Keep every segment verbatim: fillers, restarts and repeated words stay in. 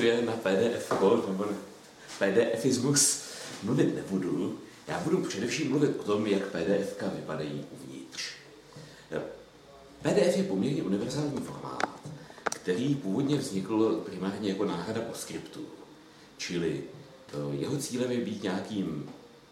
protože na P D F nebo PDFismus mluvit nebudu. Já budu především mluvit o tom, jak PDFka vypadají uvnitř. P D F je poměrně univerzální formát, který původně vznikl primárně jako náhrada postscriptu. Čili jeho cílem je být nějakým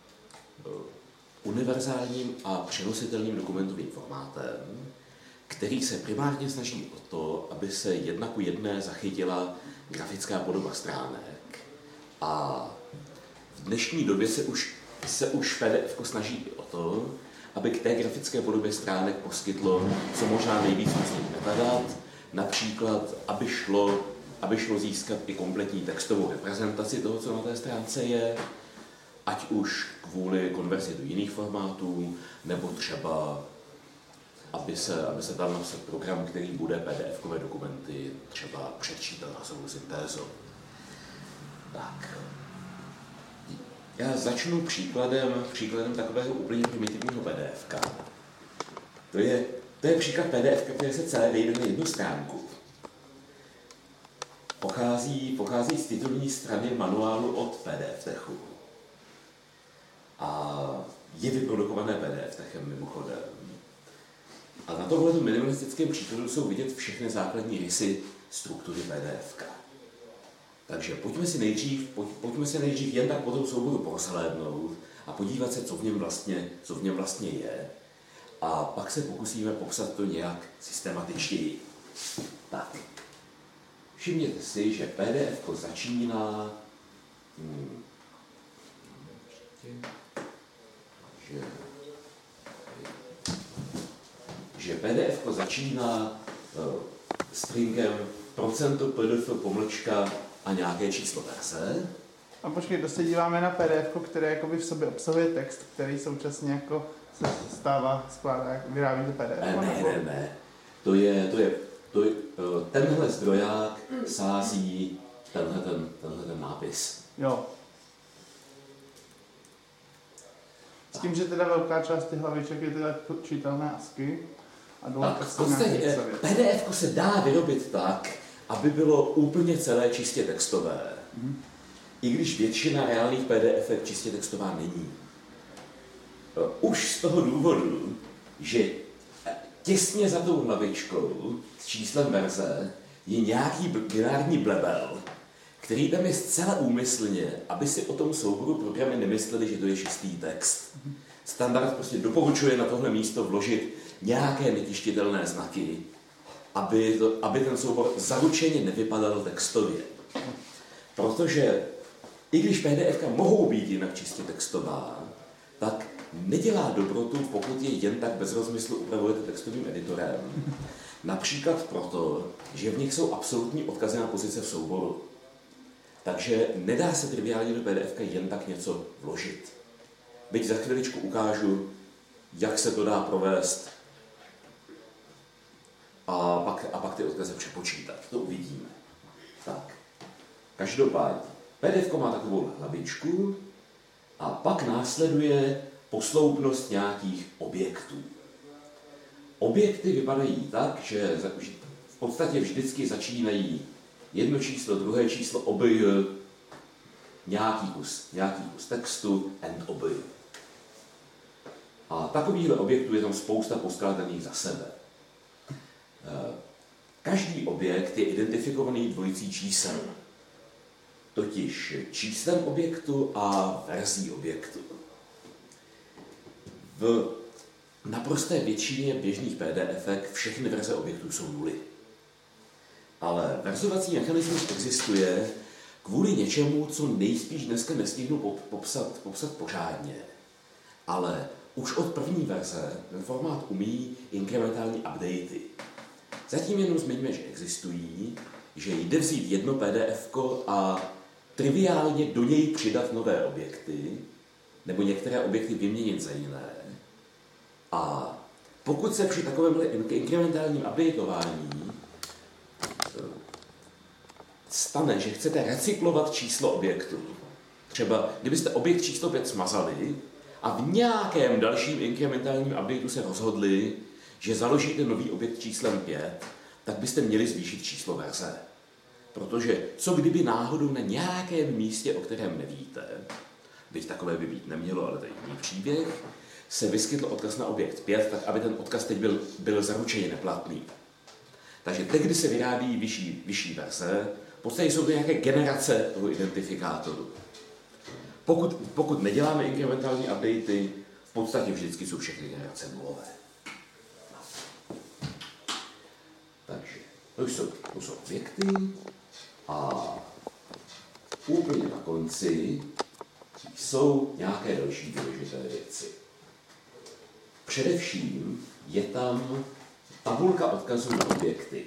univerzálním a přenositelným dokumentovým formátem, který se primárně snaží o to, aby se jedna ku jedné zachytila grafická podoba stránek. A v dnešní době se už, se už P D F snaží o to, aby k té grafické podobě stránek poskytlo co možná nejvíc různých metadat, například, aby šlo, aby šlo získat i kompletní textovou reprezentaci toho, co na té stránce je, ať už kvůli konverzi do jiných formátů, nebo třeba, aby se, aby se tam napsal program, který bude PDFkové dokumenty třeba předčítat hlasovou syntézou. Tak. Já začnu příkladem, příkladem takového úplně primitivního PDFka. To je, to je příklad PDFka, který se celé vejde na jednu stránku. Pochází, pochází z titulní strany manuálu od PDFtechu. A je vyprodukované PDFtechem mimochodem. A na tomhle minimalistickém příkladu jsou vidět všechny základní rysy struktury PDFka. Takže pojďme si nejdřív, pojď, pojďme si nejdřív jen tak po tom souboru prohlédnout a podívat se, co v něm vlastně, co v něm vlastně je. A pak se pokusíme popsat to nějak systematičtěji. Tak. Všimněte si, že PDFko začíná... Hmm, že, že PDFko začíná uh, stringem procento pdf pomlčka a nějaké číslo verze. A počkej, to se díváme na PDFko, které jakoby v sobě obsahuje text, který současně jako se stává, skládá, vyrábí to P D F. Ne, ne, ne. To je, to je, to je, tenhle zdroják sází tenhle ten, tenhle ten nápis. Jo. S tím, že teda velká část těch hlaviček je teda čitelné ASCII a dole v podstatě PDFko se dá vyrobit tak, aby bylo úplně celé čistě textové. Mm. I když většina reálných PDFek čistě textová není. Už z toho důvodu, že těsně za tou hlavičkou s číslem verze je nějaký binární blebel, který tam je zcela úmyslně, aby si o tom souboru programy nemysleli, že to je čistý text. Standard prostě doporučuje na tohle místo vložit nějaké netištitelné znaky, aby, to, aby ten soubor zaručeně nevypadal textově. Protože i když PDFka mohou být jinak čistě textová, tak nedělá dobrotu, pokud je jen tak bez rozmyslu upravujete textovým editorem. Například proto, že v nich jsou absolutní odkazy na pozice v souboru. Takže nedá se triviálně do PDFka jen tak něco vložit. Byť za chviličku ukážu, jak se to dá provést a pak, a pak ty odkazy přepočítat. To uvidíme. Tak. Každopádně, PDFko má takovou hlavičku a pak následuje posloupnost nějakých objektů. Objekty vypadají tak, že v podstatě vždycky začínají jedno číslo, druhé číslo, obj, nějaký kus, nějaký kus textu, and obj. A takovýchhle objektů je tam spousta poskládaných za sebe. Každý objekt je identifikovaný dvojicí čísel. Totiž číslem objektu a verzí objektu. V naprosté většině běžných PDFek všechny verze objektů jsou nuly. Ale verzovací mechanismus existuje kvůli něčemu, co nejspíš dneska nestihnu popsat, popsat pořádně. Ale už od první verze ten formát umí inkrementální updaty. Zatím jenom zmiňme, že existují, že jde vzít jedno PDFko a triviálně do něj přidat nové objekty, nebo některé objekty vyměnit za jiné. A pokud se při takovémhle inkrementálním updateování stane, že chcete recyklovat číslo objektu, třeba kdybyste objekt číslo pět smazali a v nějakém dalším inkrementálním updateu se rozhodli, že založíte nový objekt číslem pět, tak byste měli zvýšit číslo verze. Protože co kdyby náhodou na nějakém místě, o kterém nevíte, teď takové by být nemělo, ale to je jiný příběh, se vyskytl odkaz na objekt pět, tak aby ten odkaz teď byl, byl zaručeně neplatný. Takže teď, kdy se vyrábí vyšší, vyšší verze, v podstatě jsou to nějaké generace toho identifikátoru. Pokud, pokud neděláme inkrementální updaty, v podstatě vždycky jsou všechny generace nulové. Takže to jsou, to jsou objekty a úplně na konci jsou nějaké další důležité věci. Především je tam tabulka odkazů na objekty.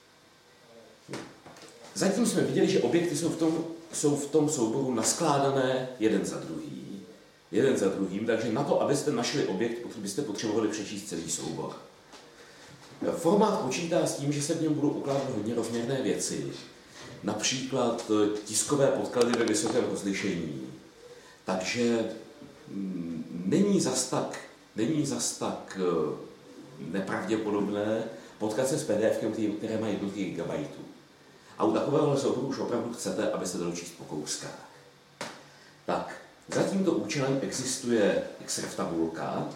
Zatím jsme viděli, že objekty jsou v tom, jsou v tom souboru naskládané jeden za druhý, jeden za druhým, takže na to, abyste našli objekt, byste potřebovali přečíst celý soubor. Formát počítá s tím, že se v něm budou ukládat hodně rozměrné věci, například tiskové podklady ve vysokém rozlišení, takže není zas tak, není zas tak nepravděpodobné potkat se s PDFkem, které má jednotky gigabajtů. A u takového souboru už opravdu chcete, aby se dalo číst po kouskách. Tak, za tímto účelem existuje X R E F tabulka.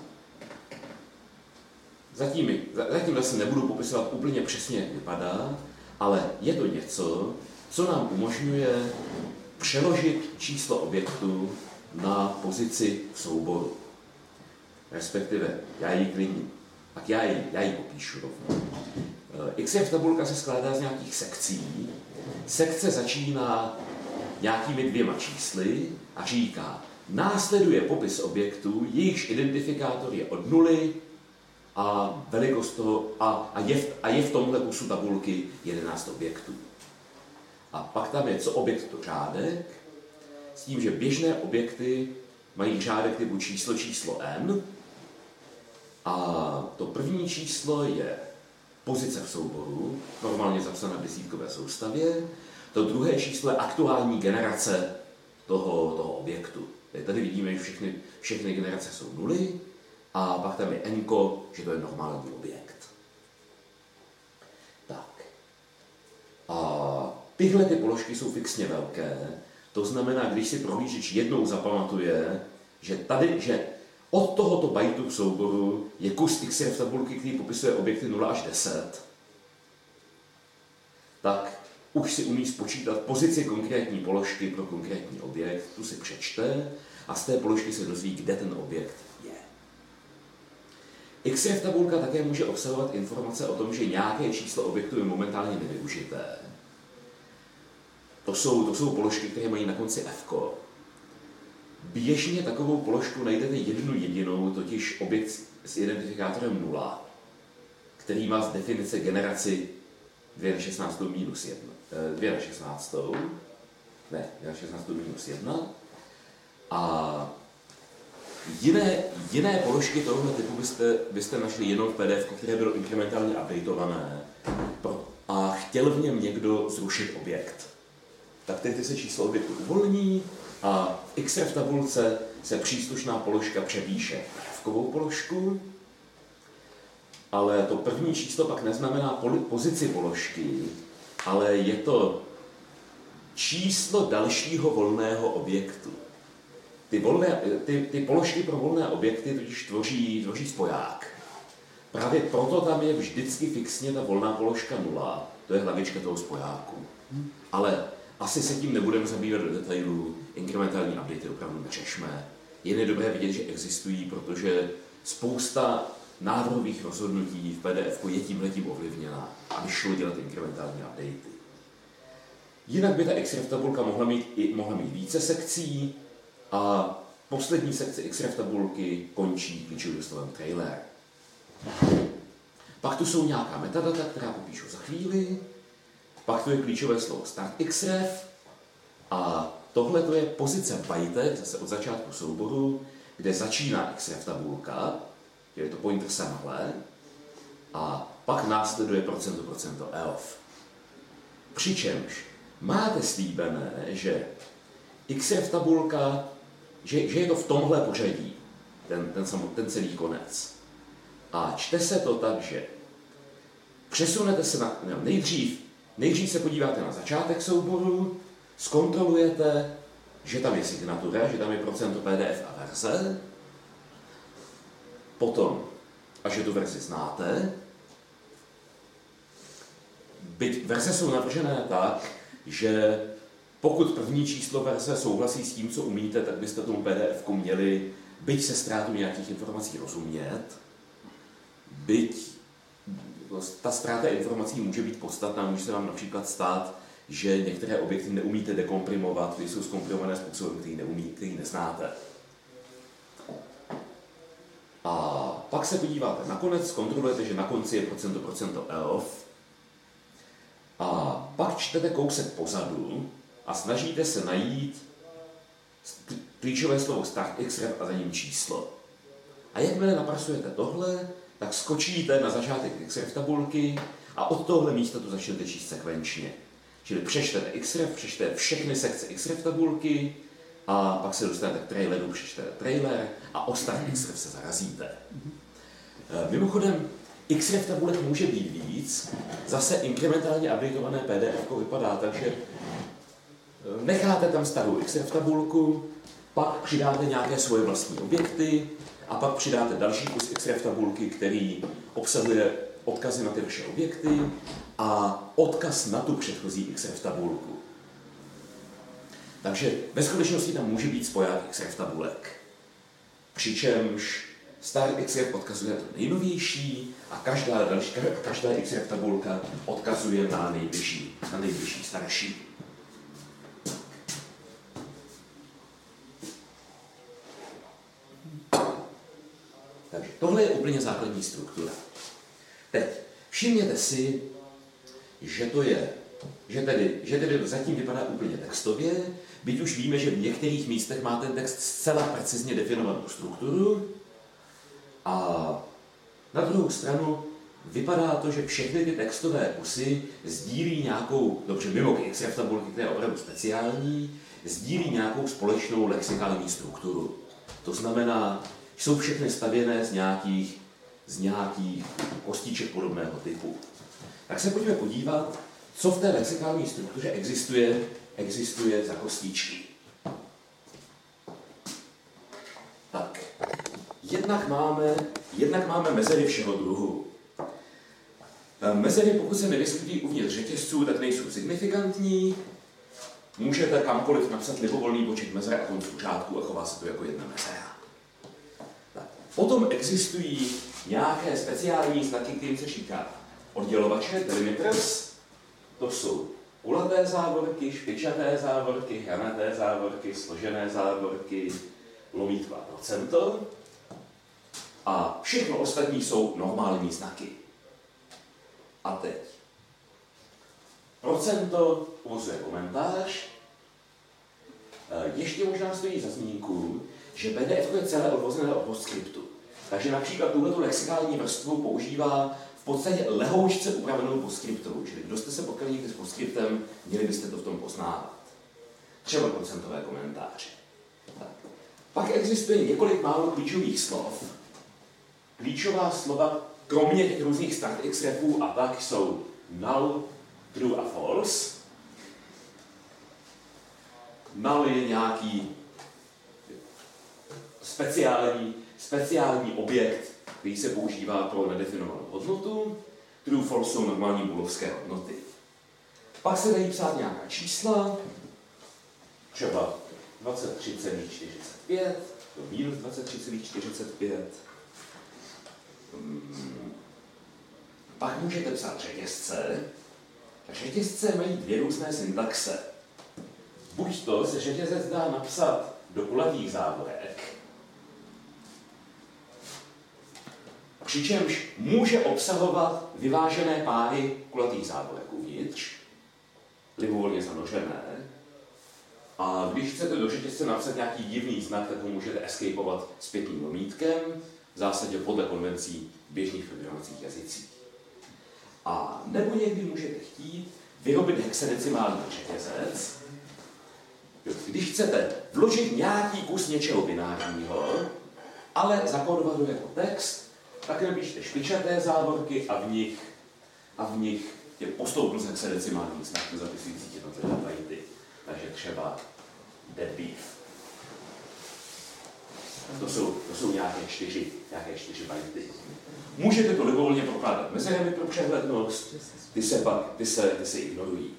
Zatím, zatím zase nebudu popisovat úplně přesně, jak vypadá, ale je to něco, co nám umožňuje přeložit číslo objektu na pozici v souboru. Respektive, já ji klidně, tak já ji, já ji popíšu rovnou. X R E F tabulka se skládá z nějakých sekcí. Sekce začíná nějakými dvěma čísly a říká, následuje popis objektu, jejichž identifikátor je od nuly a velikost toho, a, a, je v, a je v tomhle kusu tabulky jedenáct objektů. A pak tam je co objekt to řádek, s tím, že běžné objekty mají řádek typu číslo číslo n a to první číslo je pozice v souboru, normálně zapsaná v desítkové soustavě. To druhé číslo je aktuální generace toho, toho objektu. Tady vidíme, že všechny, všechny generace jsou nuly a pak tam je n, že to je normální objekt. Tak. A tyhle ty položky jsou fixně velké. To znamená, když si prohlížeč jednou zapamatuje, že tady, že od tohoto bajtu v souboru je kus X R E F tabulky, který popisuje objekty nula až deset, tak už si umí spočítat pozici konkrétní položky pro konkrétní objekt, tu si přečte a z té položky se dozví, kde ten objekt je. X R E F tabulka také může obsahovat informace o tom, že nějaké číslo objektu je momentálně nevyužité. To jsou, to jsou položky, které mají na konci F. Běžně takovou položku najdete jednu jedinou, totiž objekt s identifikátorem nula, který má z definice generaci dvě na šestnáct minus jedna. dvě na šestnáct. Ne, dvě na šestnáct minus jedna. A jiné, jiné položky tohoto typu byste, byste našli jenom v P D F, které bylo inkrementálně updateované a chtěl v něm někdo zrušit objekt. Tak teď se číslo objektu uvolní a v X R E F tabulce se příslušná položka přepíše na F-kovou položku, ale to první číslo pak neznamená pozici položky, ale je to číslo dalšího volného objektu. Ty, volné, ty, ty položky pro volné objekty totiž tvoří, tvoří spoják. Právě proto tam je vždycky fixně ta volná položka nula, to je hlavička toho spojáku. Ale asi se tím nebudeme zabývat do detailů, inkrementální updaty opravdu neřešme. Jen je dobré vidět, že existují, protože spousta návrhových rozhodnutí v P D F je tímhletím ovlivněna, aby šlo dělat inkrementální updaty. Jinak by ta X R E F tabulka mohla mít, i, mohla mít více sekcí a poslední sekce X R E F tabulky končí klíčovým slovem trailer. Pak tu jsou nějaká metadata, která popíšu za chvíli, pak tu je klíčové slovo start X R E F a tohle to je pozice bajte, zase od začátku souboru, kde začíná X R E F tabulka, je to pointer semhle, a pak následuje procento procento elf. Přičemž máte slíbené, že X R E F tabulka, že, že je to v tomhle pořadí, ten, ten, samot, ten celý konec. A čte se to tak, že přesunete se na, ne, nejdřív Nejdřív se podíváte na začátek souboru, zkontrolujete, že tam je signatura, že tam je procento P D F a verze, potom, a že tu verzi znáte, byť verze jsou navržené tak, že pokud první číslo verze souhlasí s tím, co umíte, tak byste tomu P D F ku měli, byť se ztrátou nějakých informací, rozumět, byť ta ztráta informací může být podstatná, může se vám například stát, že některé objekty neumíte dekomprimovat, které jsou zkomprimované způsobem, který, neumí, který neznáte. A pak se podíváte nakonec, zkontrolujete, že na konci je procento procento elf, a pak čtete kousek pozadu a snažíte se najít klíčové slovo start xref a za ním číslo. A jakmile napracujete tohle, tak skočíte na začátek xref tabulky a od tohle místa to začnete číst sekvenčně. Čili přečtete xref, přečtete všechny sekce xref tabulky a pak se dostanete k traileru, přečtete trailer a o start xref se zarazíte. Mimochodem, xref tabulek může být víc, zase inkrementálně updateované P D F vypadá tak, že necháte tam starou xref tabulku, pak přidáte nějaké svoje vlastní objekty a pak přidáte další kus xref tabulky, který obsahuje odkazy na ty vaše objekty a odkaz na tu předchozí xref tabulku. Takže ve skutečnosti tam může být spoják xref tabulek. Přičemž start xref odkazuje na to nejnovější a každá, další, každá xref tabulka odkazuje na nejbližší, na nejbližší starší. Takže tohle je úplně základní struktura. Teď všimněte si, že to je, že tedy, že tedy to zatím vypadá úplně textově, byť už víme, že v některých místech má ten text zcela precizně definovanou strukturu. A na druhou stranu vypadá to, že všechny ty textové kusy sdílí nějakou, dobře mimo xref tabulky, která je opravdu speciální, sdílí nějakou společnou lexikální strukturu. To znamená, jsou všechny stavěné z nějakých, z nějakých kostiček podobného typu. Tak se pojďme podívat, co v té lexikální struktuře existuje, existuje za kostičky. Tak. Jednak máme, jednak máme mezery všeho druhu. Mezery, pokud se nevyskytují uvnitř řetězců, tak nejsou signifikantní. Můžete kamkoliv napsat libovolný počet mezer a konců řádků a chová se to jako jedna mezera. Tak. Potom existují nějaké speciální znaky, kterým se říká oddělovače, delimiters. To jsou kulaté závorky, špičaté závorky, hranaté závorky, složené závorky, lomítko a procento. A všechno ostatní jsou normální znaky. A teď. Procento uvozuje komentář. Ještě možná stojí za zmínku, že P D F je celé odvozené od postscriptu. Takže například tuhletu lexikální vrstvu používá v podstatě lehoučce upravenou postscriptovou. Čili kdo jste se potkali někdy s postscriptem, měli byste to v tom poznávat. Třeba procentové komentáře. Tak. Pak existuje několik málo klíčových slov. Klíčová slova, kromě těch různých start xrefů a tak, jsou null, true a false. Null je nějaký speciální, speciální objekt, který se používá pro nedefinovanou hodnotu. True, false jsou normální booleovské hodnoty. Pak se dají psát nějaká čísla, třeba dvacet tři celá čtyřicet pět, minus dvacet tři celá čtyřicet pět. Hmm. Pak můžete psát řetězce. Řetězce mají dvě různé syntaxe. Buď to se řetězec dá napsat do kulatých závorek, přičemž může obsahovat vyvážené páry kulatých závorek uvnitř, libovolně zanořené. A když chcete do řetězce napsat nějaký divný znak, tak ho můžete escapovat zpětným lomítkem, v zásadě podle konvencí běžných programovacích jazycích. A nebo někdy můžete chtít vyrobit hexadecimální řetězec. Když chcete vložit nějaký kus něčeho binárního, ale zakódovat ho jako text, tak napíšte špičaté závorky a v nich, a v nich je postoupil se hexadecimální znak zapisující jednotlivé bajty. Takže třeba dead beef. To jsou, to jsou nějaké čtyři, nějaké čtyři bajty. Můžete to libovolně prokládat mezerami pro přehlednost, ty se pak, ty se, ty se ignorují.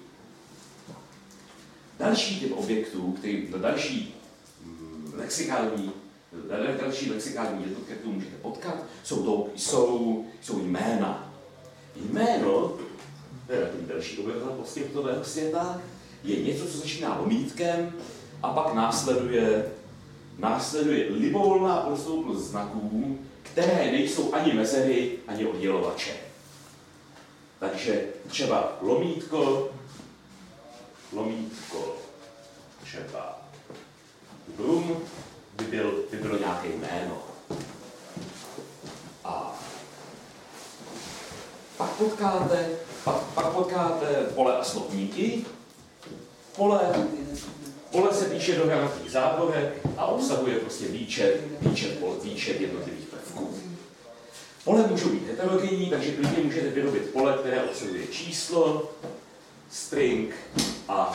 Další typ objektů, který další mm, lexikální, další lexikální jednotky, kterou můžete potkat, jsou, to, jsou, jsou jména. Jméno, to je takový další obyvatel postěhového světa, je něco, co začíná lomítkem a pak následuje, následuje libovolná prostoupnost znaků, které nejsou ani mezery, ani oddělovače. Takže třeba lomítko, lomítko, třeba brum by, byl, by bylo nějaké jméno. A pak potkáte, pak, pak potkáte pole a slovníky. Pole, pole se píše do hranatých závorek a obsahuje prostě výčet, výčet, výčet jednotlivých prvků. Pole můžou být heterogenní, takže klidně můžete vyrobit pole, které obsahuje číslo, string a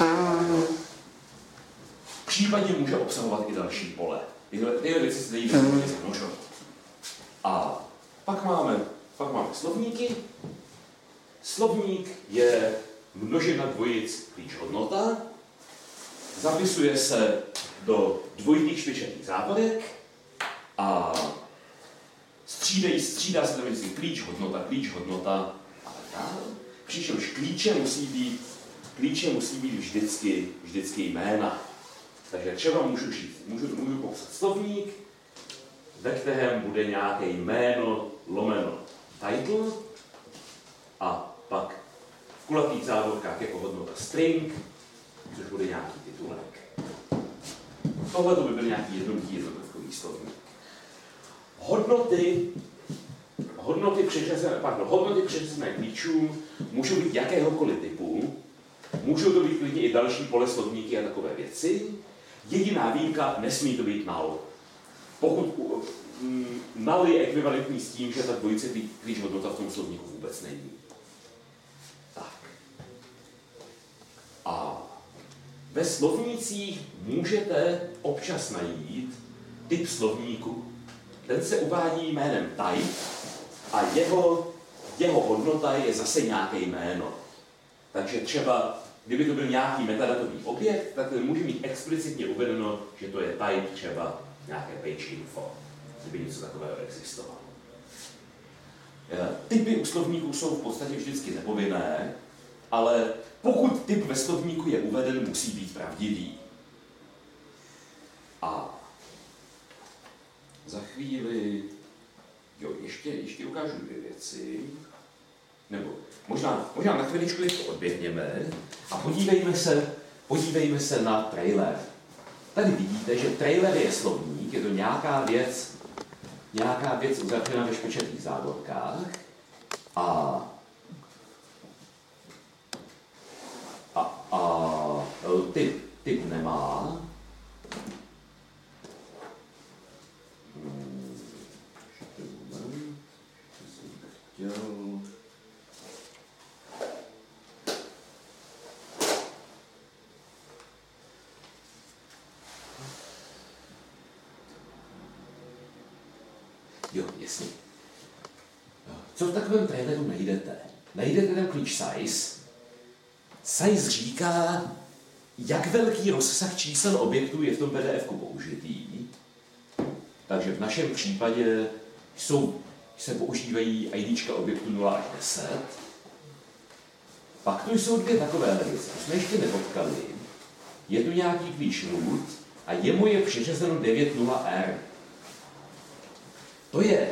případně může obsahovat i další pole. Tyhle, tyhle věci se dají velmi zmnožovat. A pak máme, pak máme slovníky. Slovník je množina dvojic klíč hodnota, zapisuje se do dvojitých špičatých závorek a střídají, střídá se tam vždycky klíč hodnota, klíč hodnota a tak dále. Přičemž klíče musí být, klíče musí být vždycky, vždycky jména. Takže třeba můžu říct, můžu, můžu popsat slovník, ve kterém bude nějaké jméno lomeno title a pak v kulatých závorkách jako hodnota string, což bude nějaký titulek. Tohle to by byl nějaký jednoduchý jednotkový slovník. Hodnoty, hodnoty přiřazené, pardon, hodnoty přiřazené klíčům můžou být jakéhokoliv typu, můžou to být klidně i další pole slovníky a takové věci. Jediná výjimka, nesmí to být null. Pokud mm, null je ekvivalentní s tím, že ta dvojice klíč hodnota v tom slovníku vůbec není. Tak. A ve slovnících můžete občas najít typ slovníku. Ten se uvádí jménem type a jeho, jeho hodnota je zase nějaké jméno. Takže třeba, kdyby to byl nějaký metadatový objekt, tak ten může mít explicitně uvedeno, že to je type třeba nějaké page info, kdyby něco takového existovalo. Typy u slovníků jsou v podstatě vždycky nepovinné, ale pokud typ ve slovníku je uveden, musí být pravdivý. A za chvíli, jo, ještě, ještě ukážu dvě věci, nebo možná, možná na chviličku ještě odběhněme a podívejme se, podívejme se na trailer. Tady vidíte, že trailer je slovník, je to nějaká věc, nějaká věc uzavřená ve špičatých závorkách a, a, a typ, typ nemá. Jo, jasně. Co v takovém traileru najdete? Najdete ten klíč size. Size říká, jak velký rozsah čísel objektů je v tom P D F ku použitý. Takže v našem případě jsou, se používají IDčka objektu nula až deset. Pak tu jsou dvě takové věci, jsme ještě nepotkali. Je tu nějaký klíč root a jemu je přiřazeno devět nula R. To je,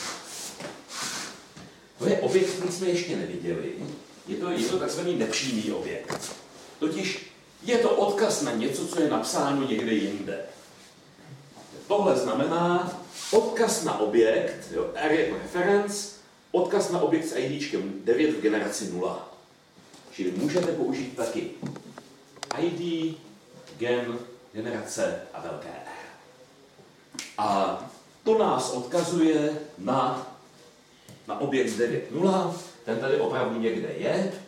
to je objekt, který jsme ještě neviděli. Je to, je to takzvaný nepřímý objekt. Totiž je to odkaz na něco, co je napsáno někde jinde. Tohle znamená odkaz na objekt, jo, R jako reference, odkaz na objekt s IDčkem devět v generaci nula. Čili můžete použít taky I D, gen, generace a velké R. A to nás odkazuje na, na objekt devět nula, ten tady opravdu někde je,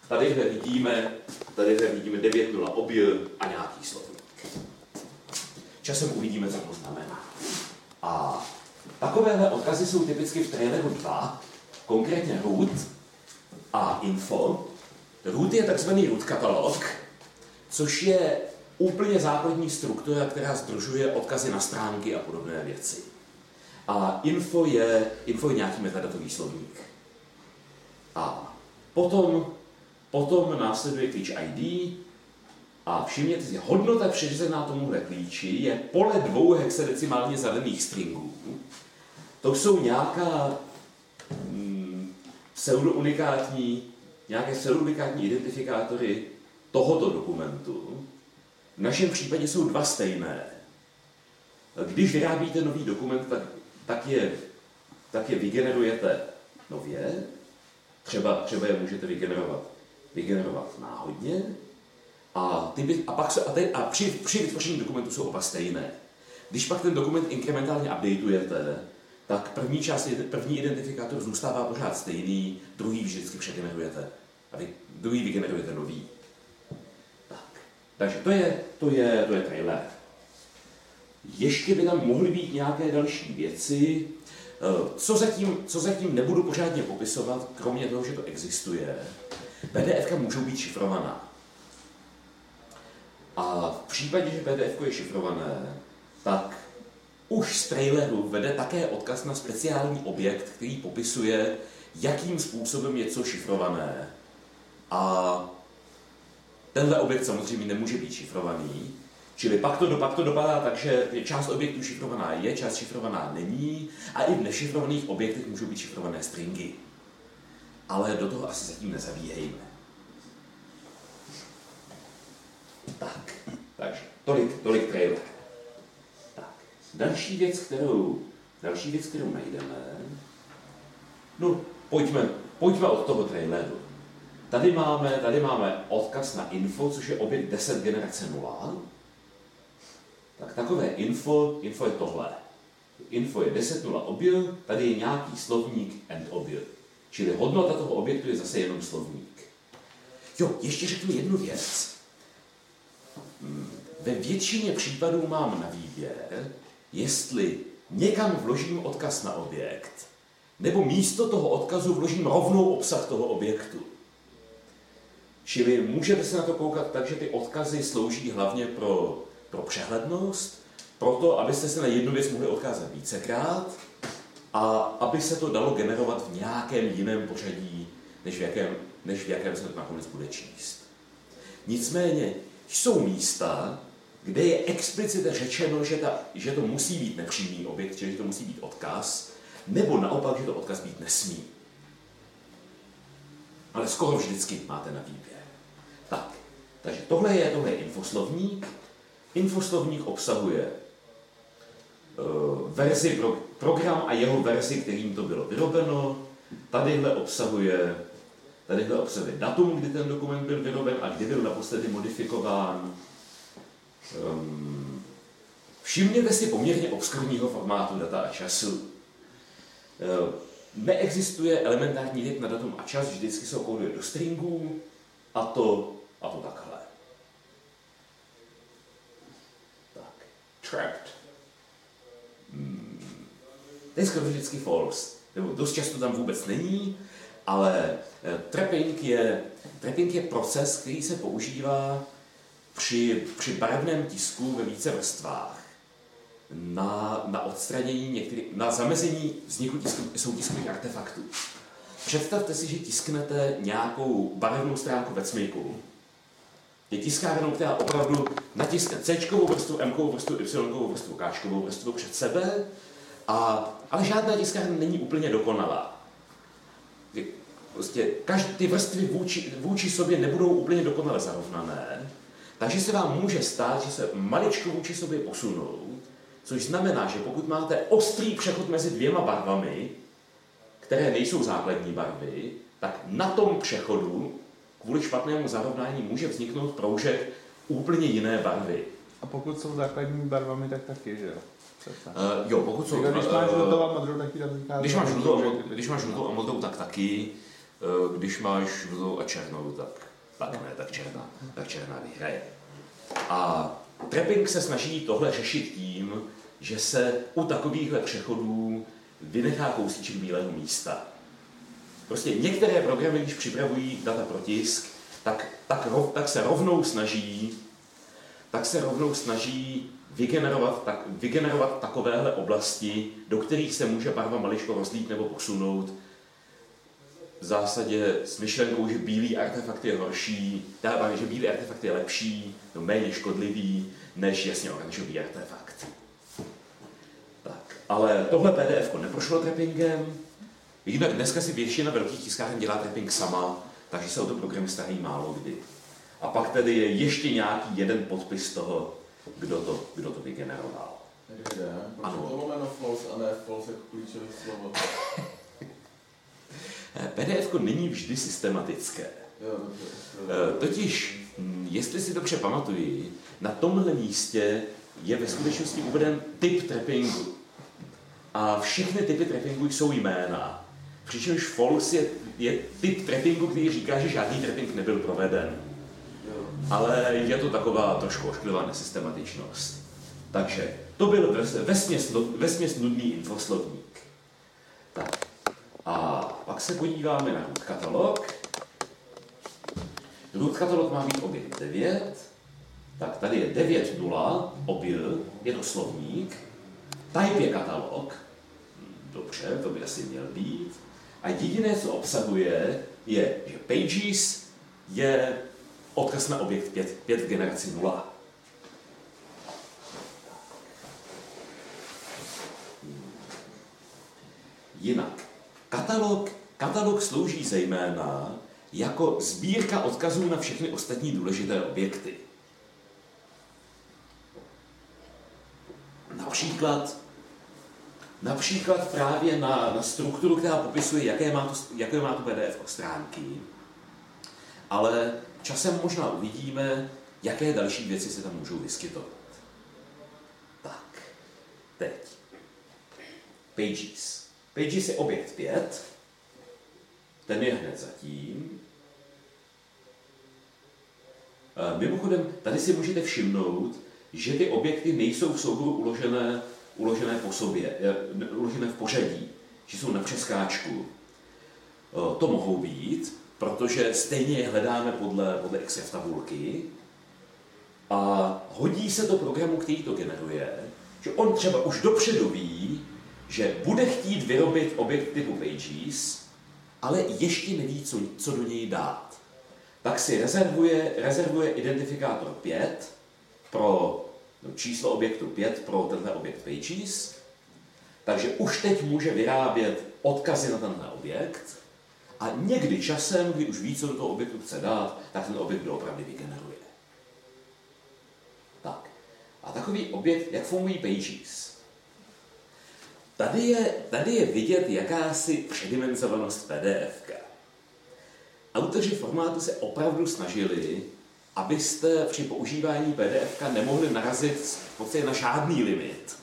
Tady vidíme, tady vidíme devět nula obě a nějaký slovník. Časem uvidíme, co to znamená. A takovéhle odkazy jsou typicky v traileru dva, konkrétně root a info. Root je takzvaný root katalog, což je úplně základní struktura, která sdružuje odkazy na stránky a podobné věci. A info je, info je nějaký metadatový slovník. A potom, potom následuje klíč I D a všimněte si, hodnota přiřazená tomuhle klíči je pole dvou hexadecimálně zadaných stringů. To jsou nějaká mm, pseudounikátní, nějaké pseudounikátní identifikátory tohoto dokumentu. V našem případě jsou dva stejné. Když vyrábíte nový dokument, tak, tak, je, tak je vygenerujete nově. Třeba, třeba je můžete vygenerovat, vygenerovat náhodně. A, ty by, a, pak se, a, te, a při, při vytvoření dokumentu jsou oba stejné. Když pak ten dokument inkrementálně updateujete, tak první část, první identifikátor zůstává pořád stejný, druhý vždycky přegenerujete. A vy, druhý vygenerujete nový. Tak. Takže to je, to je, to je trailer. Ještě by tam mohly být nějaké další věci, co zatím, co zatím nebudu pořádně popisovat, kromě toho, že to existuje. PDFka můžou být šifrovaná. A v případě, že P D F je šifrované, tak už z traileru vede také odkaz na speciální objekt, který popisuje, jakým způsobem je co šifrované. A tenhle objekt samozřejmě nemůže být šifrovaný, čili pak to, pak to dopadá tak, že část objektů šifrovaná je, část šifrovaná není a i v nešifrovaných objektech můžou být šifrované stringy. Ale do toho asi zatím nezabíhejme. Tak, takže tolik, tolik trailer. Tak, další věc, kterou, další věc, kterou najdeme, no pojďme, pojďme od toho traileru. Tady máme, tady máme odkaz na info, což je objekt deset generace nula. Tak takové info, info je tohle. Info je deset nula objekt, tady je nějaký slovník and objekt. Čili hodnota toho objektu je zase jenom slovník. Jo, ještě řeknu jednu věc. Ve většině případů mám na výběr, jestli někam vložím odkaz na objekt, nebo místo toho odkazu vložím rovnou obsah toho objektu. Čili můžete se na to koukat tak, že ty odkazy slouží hlavně pro, pro přehlednost, proto, abyste se na jednu věc mohli odkázat vícekrát a aby se to dalo generovat v nějakém jiném pořadí, než v jakém, než v jakém se to nakonec bude číst. Nicméně jsou místa, kde je explicitně řečeno, že, ta, že to musí být nepřímý objekt, že to musí být odkaz, nebo naopak, že to odkaz být nesmí. Ale skoro vždycky máte na výběr. Tak, takže tohle je, tohle je infoslovník. Infoslovník obsahuje uh, verzi pro, program a jeho verzi, kterým to bylo vyrobeno. Tadyhle obsahuje, tadyhle obsahuje datum, kdy ten dokument byl vyroben a kdy byl naposledy modifikován. Um, všimněte si poměrně obskurního formátu data a času. Uh, neexistuje elementární typ na datum a čas, vždycky se kóduje do stringů a to, a to takhle. Tak, trapped. Hmm. To je skoro vždycky false. Nebo dost často tam vůbec není, ale trapping je, trapping je proces, který se používá při, při barevném tisku ve více vrstvách na, na odstranění některých, na zamezení vzniku tisku, soutiskových artefaktů. Představte si, že tisknete nějakou barevnou stránku ve cmyku. Je tiskárnou, která opravdu natiskne C-čkovou vrstvu, M-kovou vrstvu, Y-kovou vrstvu, K-čkovou vrstvu před sebe, a, ale žádná tiskárna není úplně dokonalá. Prostě každý, ty vrstvy vůči, vůči sobě nebudou úplně dokonale zarovnané, takže se vám může stát, že se maličko vůči sobě posunou, což znamená, že pokud máte ostrý přechod mezi dvěma barvami, které nejsou základní barvy, tak na tom přechodu kvůli špatnému zarovnání může vzniknout proužek úplně jiné barvy. A pokud jsou základní barvami, tak taky, že jo? Uh, jo, pokud jsou... Když máš žlutou a modrou, tak když máš žlutou, když máš žlutou a modrou, tak taky. když máš žlutou a černou, tak, tak ne, tak černá, tak černá vyhraje. A trapping se snaží tohle řešit tím, že se u takovýchhle přechodů vynechá kousíček bílého místa. Prostě některé programy, když připravují data pro tisk, tak, tak, rov, tak se rovnou snaží, tak se rovnou snaží vygenerovat, tak, vygenerovat takovéhle oblasti, do kterých se může barva maličko rozlít nebo posunout. V zásadě s myšlenkou, že bílý artefakt je horší, teda, že bílý artefakt je lepší, no méně škodlivý, než jasně oranžový artefakt. Tak, ale tohle P D F ko neprošlo trappingem. Jinak dneska si většina velkých tiskáren dělá trapping sama, takže se o to programy starají málo kdy. A pak tedy je ještě nějaký jeden podpis toho, kdo to, kdo to vygeneroval. Kde? Proč je to lomeno false a ne false jako klíčové slovo? P D F ko není vždy systematické. Jo, dobře. Totiž, jestli si dobře pamatuji, na tomhle místě je ve skutečnosti uveden typ trappingu. A všechny typy trappingu jsou jména. Přičemž false je, je typ trappingu, který říká, že žádný trapping nebyl proveden. Ale je to taková trošku ošklivá nesystematičnost. Takže to byl vesměs, vesměs nudný infoslovník. Tak. A pak se podíváme na root katalog. Root katalog má být objekt devět. Tak tady je devět nula, obil, je to slovník. Type je katalog. Dobře, to by asi měl být. A jediné, co obsahuje, je, že pages je odkaz na objekt pět, pět v generaci nula. Jinak, katalog, katalog slouží zejména jako sbírka odkazů na všechny ostatní důležité objekty. Například, například právě na, na strukturu, která popisuje, jaké má to, jaké má to P D F stránky, ale časem možná uvidíme, jaké další věci se tam můžou vyskytovat. Tak, teď. Pages. Pages je objekt pět, ten je hned zatím. Mimochodem, tady si můžete všimnout, že ty objekty nejsou v souboru uložené, uložené po sobě, uložené v pořadí, že jsou na přeskáčku. To mohou být, protože stejně je hledáme podle, podle X R F tabulky a hodí se to programu, který to generuje, že on třeba už dopředu ví, že bude chtít vyrobit objekt typu pages, ale ještě neví, co, co do něj dát. Tak si rezervuje, rezervuje identifikátor pět pro no, číslo objektu pět pro tenhle objekt pages, takže už teď může vyrábět odkazy na tenhle objekt a někdy časem, kdy už ví, co do toho objektu chce dát, tak ten objekt doopravdy vygeneruje. Tak. A takový objekt, jak fungují pages? Tady je, tady je vidět jakási předimenzovanost PDFka. Autoři formátu se opravdu snažili, abyste při používání PDFka nemohli narazit v podstatě na žádný limit.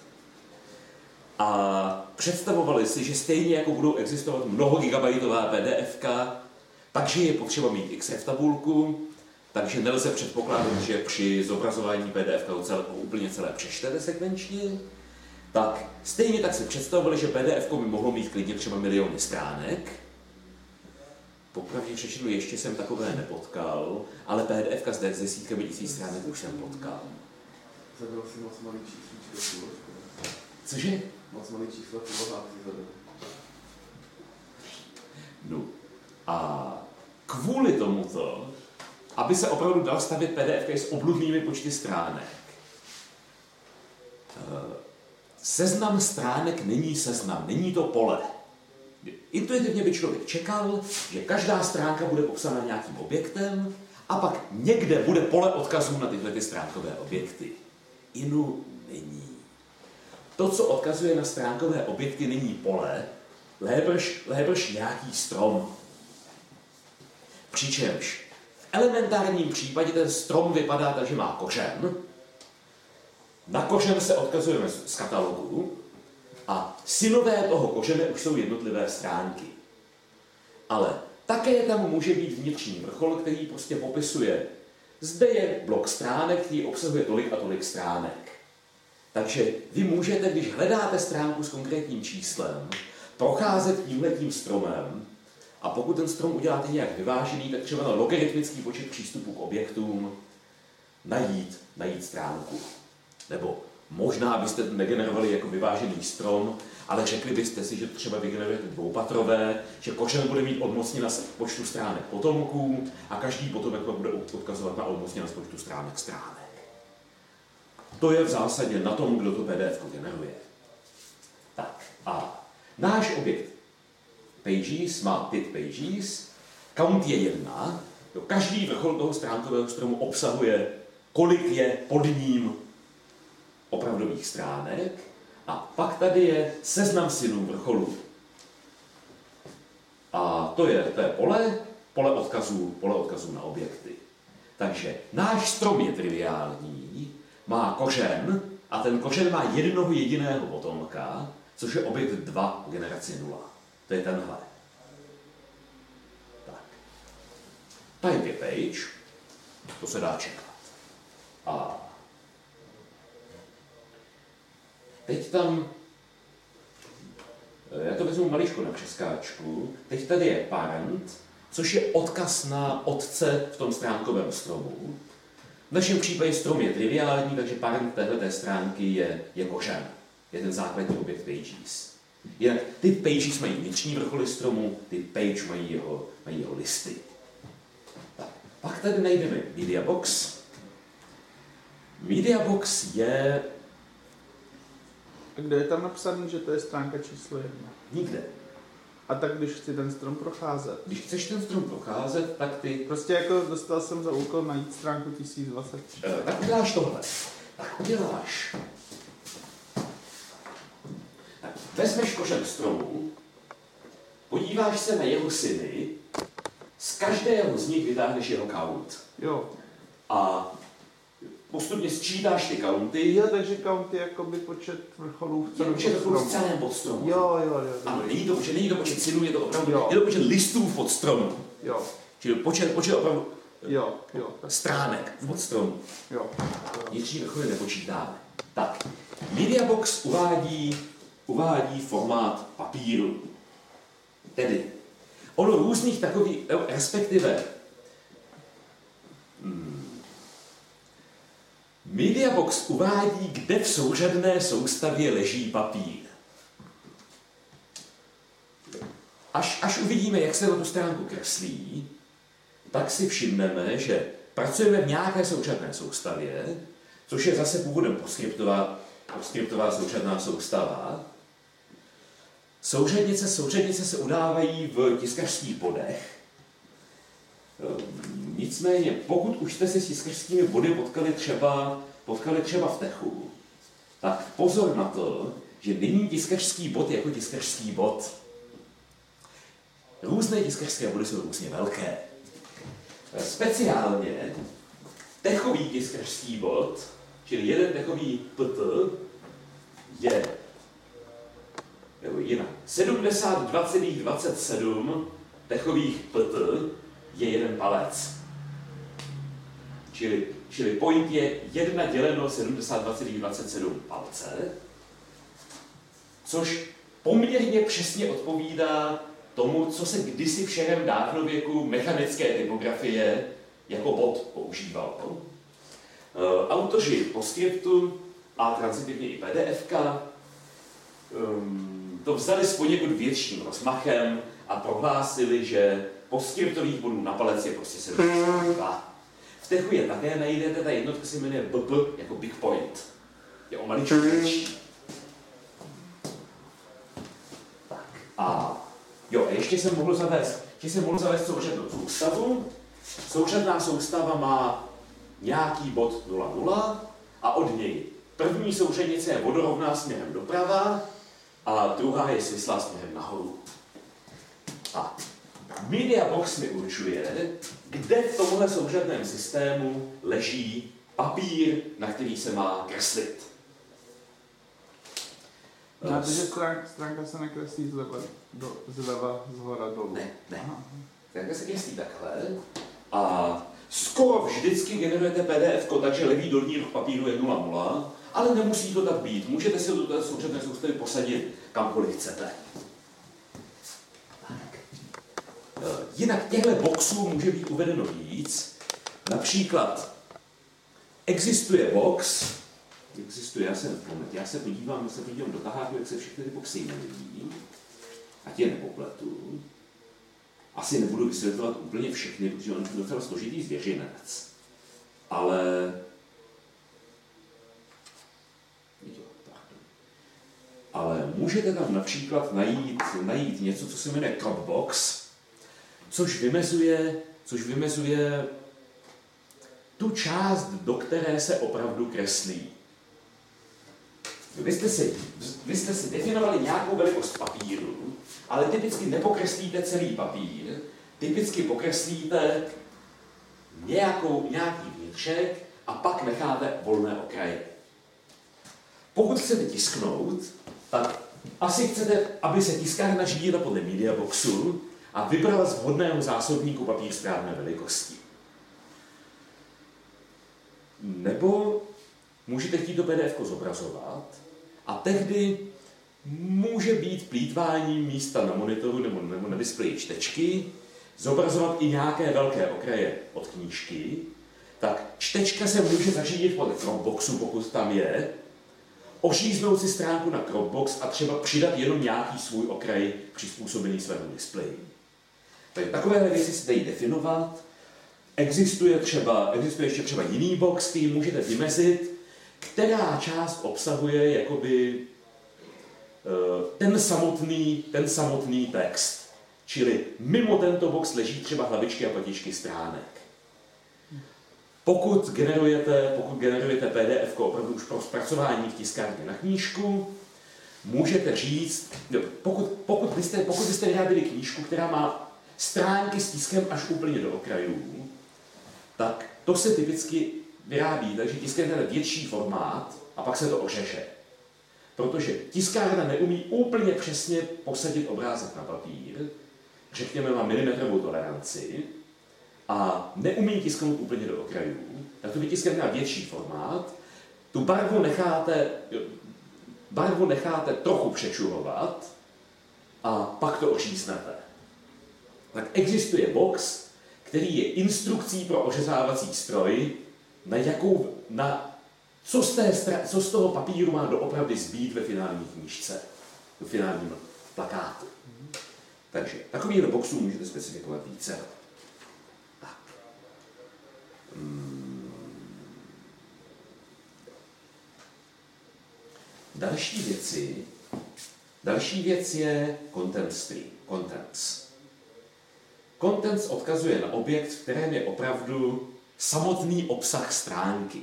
A představovali si, že stejně jako budou existovat mnoho gigabajtová PDFka, takže je potřeba mít X R F tabulku, takže nelze předpokládat, že při zobrazování PDFka ho celé, úplně celé přečtete sekvenčně. Tak stejně tak si představovali, že PDFko by mohlo mít klidně třeba miliony stránek. Popravdě řečeno, ještě jsem takové nepotkal, ale PDFka s desítkami tisíc stránek už jsem potkal. Zabil si moc malý čísličko. Cože? Moc malý číslo v úlohách si zabil. No a kvůli tomuto, aby se opravdu dal stavět PDFka s obludnými počty stránek, seznam stránek není seznam, není to pole. Intuitivně by člověk čekal, že každá stránka bude popsána nějakým objektem a pak někde bude pole odkazů na tyhle ty stránkové objekty. Inu není. To, co odkazuje na stránkové objekty, není pole, lébrž, lébrž nějaký strom. Přičemž v elementárním případě ten strom vypadá tak, že má kořen. Na kořen se odkazujeme z katalogu a synové toho kořene už jsou jednotlivé stránky. Ale Také tam může být vnitřní vrchol, který prostě popisuje, zde je blok stránek, který obsahuje tolik a tolik stránek. Takže vy můžete, když hledáte stránku s konkrétním číslem, procházet tímhletím stromem a pokud ten strom uděláte nějak vyvážený, tak třeba na logaritmický počet přístupů k objektům najít, najít stránku. Nebo možná byste negenerovali jako vyvážený strom, ale řekli byste si, že třeba vygenerujete dvoupatrové, že kořen bude mít odmocněna z počtu stránek potomků a každý potomek bude odkazovat na odmocněna z počtu stránek stránek. To je v zásadě na tom, kdo to P D F generuje. Tak a náš objekt pages má pět pages, count je jedna, každý vrchol toho stránkového stromu obsahuje, kolik je pod ním opravdových stránek a pak tady je seznam synů vrcholů. A to je, to je pole, pole odkazů, pole odkazů na objekty. Takže náš strom je triviální, má kořen a ten kořen má jednoho jediného potomka, což je objekt dva v generaci nula. To je tenhle. Tak. Type je page, to se dá čekat. A teď tam, já to vezmu maličko na přeskáčku, teď tady je parent, což je odkaz na otce v tom stránkovém stromu. V našem případě strom je triviální, takže parent téhleté stránky je, je kořen. Je ten základní objekt pages. Jinak ty pages mají vnitřní vrcholy stromu, ty page mají jeho, mají jeho listy. Tak. Pak tady najdeme MediaBox. MediaBox je... A kde je tam napsaný, že to je stránka číslo jedna? Nikde. A tak když chci ten strom procházet? Když chceš ten strom procházet, tak ty... Prostě jako dostal jsem za úkol najít stránku tisíc dvacet tři. E, tak uděláš tohle. Tak uděláš... Tak, vezmeš kořen stromu, podíváš se na jeho syny, z každého z nich vytáhneš jeho count. Jo. A postupně sčítáš ty county. Jo, takže count je jakoby počet vrcholů v celém počet vrcholů v celém podstromu. Jo, jo, jo. Ano, není to počet, není to počet synů, je to opravdu, jo. je to počet listů v podstromu. Jo. Čili počet, počet opravdu jo, jo. stránek v podstromu. Jo. Vnitřní vrcholy nepočítáme. Tak, MediaBox uvádí, uvádí formát papíru. Tedy, ono různých takových, respektive, hmm, MediaBox uvádí, kde v souřadné soustavě leží papír. Až, až uvidíme, jak se na tu stránku kreslí, tak si všimneme, že pracujeme v nějaké souřadné soustavě, což je zase původem postscriptová, postscriptová souřadná soustava. Souřadnice, souřadnice se udávají v tiskařských bodech. Nicméně, pokud už jste se s tiskařskými body potkali třeba, potkali třeba v techu, tak pozor na to, že není tiskařský bod jako tiskařský bod. Různé tiskařské body jsou různě velké. Speciálně techový tiskařský bod, čili jeden techový P T, je nebo jinak. sedmdesát dva celá dvacet sedm techových P T je jeden palec. Čili, čili point je jedna děleno sedmdesát dva celá dvacet sedm palce, což poměrně přesně odpovídá tomu, co se kdysi v širém dávnověku mechanické typografie jako bod používalo. Autoři PostScriptu a transitivně i PDFka um, to vzali s poněkud větším rozmachem a prohlásili, že postscriptových bodů na palec je prostě sedmdesát dva. V techu je také najdete, ta jednotka se jmenuje B P jako Big Point. Je o maličku větší. Tak a jo, a ještě jsem mohl zavést, ještě jsem mohl zavést souřadnou soustavu. Souřadná soustava má nějaký bod nula nula a od něj první souřadnice je vodorovná směrem doprava a druhá je svislá směrem nahoru. A MediaBox mi určuje, kde v tomhle souřadném systému leží papír, na který se má kreslit. Znáte, že stránka, stránka se nekreslí zleva, do, zleva zhora dolů? Ne, ne. Aha. takhle se kreslí takhle a skoro vždycky generujete P D F ko, takže levý dolní roh papíru je nula nula, ale nemusí to tak být. Můžete si do té současné soustavy posadit kamkoliv chcete. Tak. Jinak těchto boxů může být uvedeno víc. Například existuje box, existuje, já se, moment, já se podívám, já se podívám do taháku, jak se všechny ty boxy jmenují, ať je nepopletu. Asi nebudu vysvětlovat úplně všechny, protože on je docela složitý zvěřinec. Ale... Ale můžete tam například najít, najít něco, co se jmenuje Cropbox, což vymezuje, což vymezuje tu část, do které se opravdu kreslí. Vy jste si, vy jste si definovali nějakou velikost papíru, ale typicky nepokreslíte celý papír, typicky pokreslíte nějakou, nějaký vnitřek a pak necháte volné okraje. Pokud chcete tisknout, tak asi chcete, aby se tiskárna řídila podle Mediaboxu a vybrala z vhodného zásobníku papír správné velikosti. Nebo můžete chtít to P D F ko zobrazovat a tehdy může být plýtváním místa na monitoru nebo, nebo na displeji čtečky, zobrazovat i nějaké velké okraje od knížky, tak čtečka se může zařídit podle Cropboxu, pokud tam je, oříznout si stránku na Cropbox a třeba přidat jenom nějaký svůj okraj přizpůsobený svému displeji. Takže takovéhle věci se dají definovat. Existuje, třeba, existuje ještě třeba jiný box, který můžete vymezit, která část obsahuje jakoby ten samotný, ten samotný text. Čili mimo tento box leží třeba hlavičky a patičky stránek. Pokud generujete, pokud generujete P D F ko opravdu už pro zpracování v tiskárně na knížku, můžete říct, pokud, pokud, byste, pokud byste vyráběli knížku, která má stránky s tiskem až úplně do okrajů, tak to se typicky vyrábí, takže tisknete na větší formát a pak se to ořeže. Protože tiskárna neumí úplně přesně posadit obrázek na papír, řekněme má milimetrovou toleranci, a neumí tisknout úplně do okrajů, tak to vytisknete na větší formát, tu barvu necháte, barvu necháte trochu přečurovat a pak to oříznete. Tak existuje box, který je instrukcí pro ořezávací stroj, na jakou, na co z, té, co z toho papíru má doopravdy zbýt ve finální knížce, ve finálním plakátu. Takže takovýhle boxů můžete specifikovat více. Tak. Hmm. Další věci, další věc je content stream, contents. Contents odkazuje na objekt, v kterém je opravdu samotný obsah stránky.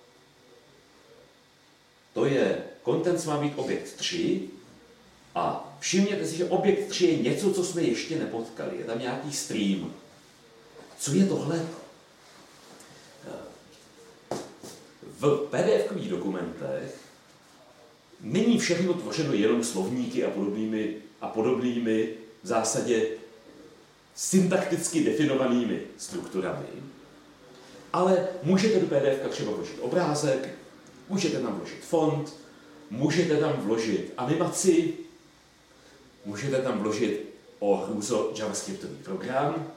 To je, contents má být objekt tři a všimněte si, že objekt tři je něco, co jsme ještě nepotkali. Je tam nějaký stream. Co je tohle? V P D F kových dokumentech není všechno tvořeno jenom slovníky a podobnými, a podobnými v zásadě syntakticky definovanými strukturami, ale můžete do P D F ka třeba vložit obrázek, můžete tam vložit font, můžete tam vložit animaci, můžete tam vložit o hrůzo javascriptový program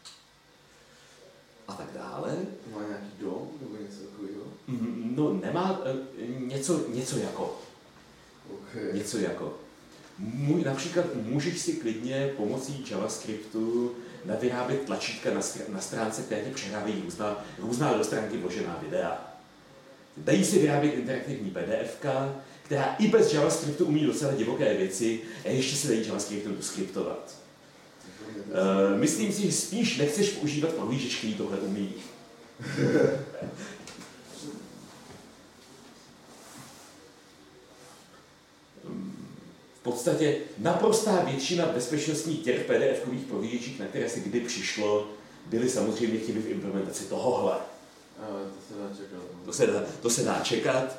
a tak dále. Má nějaký dom nebo něco takového? No nemá, něco, něco jako. Okay. Něco jako. Můj, například můžeš si klidně pomocí JavaScriptu navyrábět tlačítka na, str- na stránce, které ti přehrávají různá, různá do stránky vložená videa. Dají si vyrábět interaktivní P D F ka, která i bez JavaScriptu umí docela divoké věci a ještě se dají JavaScriptem doskriptovat. Uh, myslím si, že spíš nechceš používat prohlížeč, který tohle umí. V podstatě naprostá většina bezpečnostních těch P D F kových prohlížečích, na které se kdy přišlo, byly samozřejmě chyby v implementaci tohohle. Ale to se dá čekat. To se dá, to se dá čekat.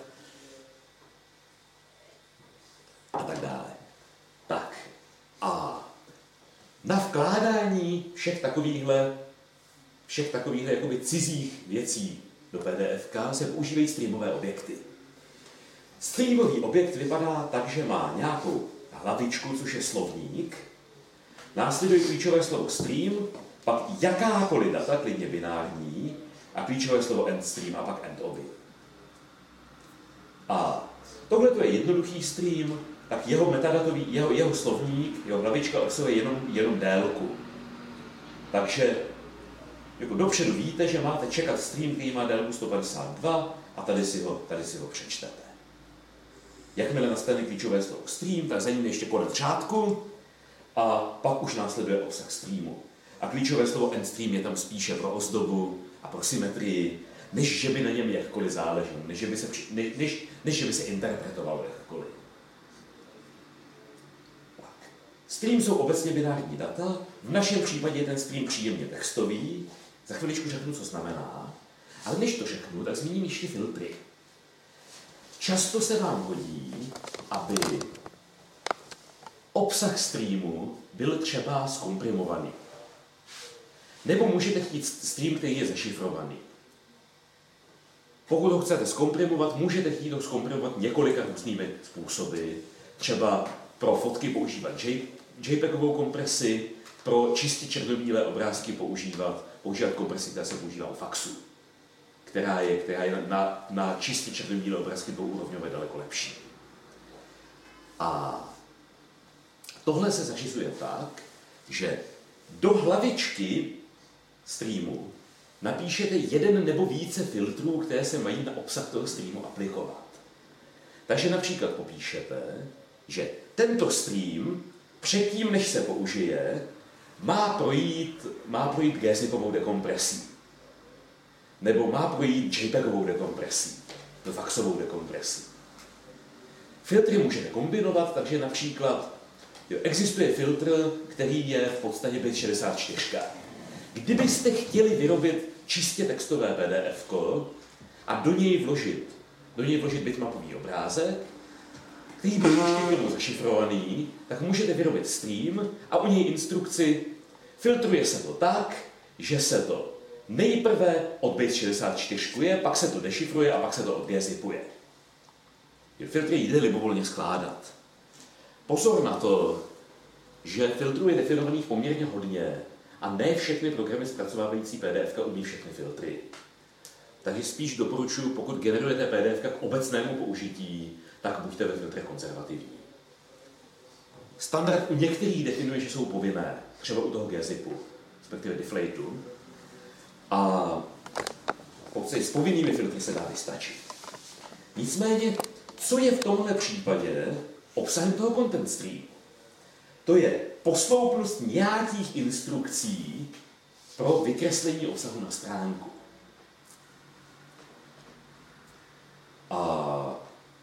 A tak dále. Tak. A Na vkládání všech takovýchhle, všech takovýchhle jakoby cizích věcí do P D F K se používají streamové objekty. Streamový objekt vypadá tak, že má nějakou hlavičku, což je slovník, následuje klíčové slovo stream, pak jakákoliv data, klidně binární, a klíčové slovo endstream a pak endoby. A tohle je jednoduchý stream, tak jeho metadatový, jeho, jeho slovník, jeho hlavička obsahuje jenom, jenom délku. Takže jako dopředu víte, že máte čekat stream, který má délku sto padesát dva a tady si ho, tady si ho přečtete. Jakmile nastane klíčové slovo stream, tak za ním ještě konec řádku a pak už následuje obsah streamu. A klíčové slovo endstream je tam spíše pro ozdobu a pro symetrii, než že by na něm jakkoliv záleželo, než že by se, než, než, než že by se interpretovalo jakkoliv. Tak. Stream jsou obecně binární data, v našem případě je ten stream příjemně textový, za chviličku řeknu, co znamená, ale než to řeknu, tak zmíním ještě filtry. Často se vám hodí, aby obsah streamu byl třeba zkomprimovaný. Nebo můžete chtít stream, který je zašifrovaný. Pokud ho chcete zkomprimovat, můžete chtít ho zkomprimovat několika různými způsoby. Třeba pro fotky používat JPEGovou kompresi, pro čistě černobílé obrázky používat, používat kompresi, která se používá u faxu, která je, která je na, na čistě černobílé obrázky dvouúrovňové daleko lepší. A tohle se zařizuje tak, že do hlavičky streamu napíšete jeden nebo více filtrů, které se mají na obsah toho streamu aplikovat. Takže například popíšete, že tento stream předtím, než se použije, má projít, má projít gzipovou dekompresí. Nebo má projít JPEGovou dekompresí, faxovou dekompresí. Filtry můžete kombinovat, takže například jo, existuje filtr, který je v podstatě bit šedesát čtyři. Kdybyste chtěli vyrobit čistě textové P D F a do něj vložit, do něj vložit bitmapový obrázek, který by ještě byl zašifrovaný, tak můžete vyrobit stream a u něj instrukci filtruje se to tak, že se to nejprve od bit šedesát čtyři, pak se to dešifruje a pak se to odgzipuje. Filtry jde libovolně skládat. Pozor na to, že filtrů je definovaných poměrně hodně a ne všechny programy zpracovávající P D F umí všechny filtry. Takže spíš doporučuji, pokud generujete P D F k obecnému použití, tak buďte ve filtrech konzervativní. Standard u některých definuje, že jsou povinné, třeba u toho gzipu, respektive deflateu. A v podstatě s povinnými filtry se dá vystačit. Nicméně, co je v tomhle případě obsahem toho content streamu? To je posloupnost nějakých instrukcí pro vykreslení obsahu na stránku. A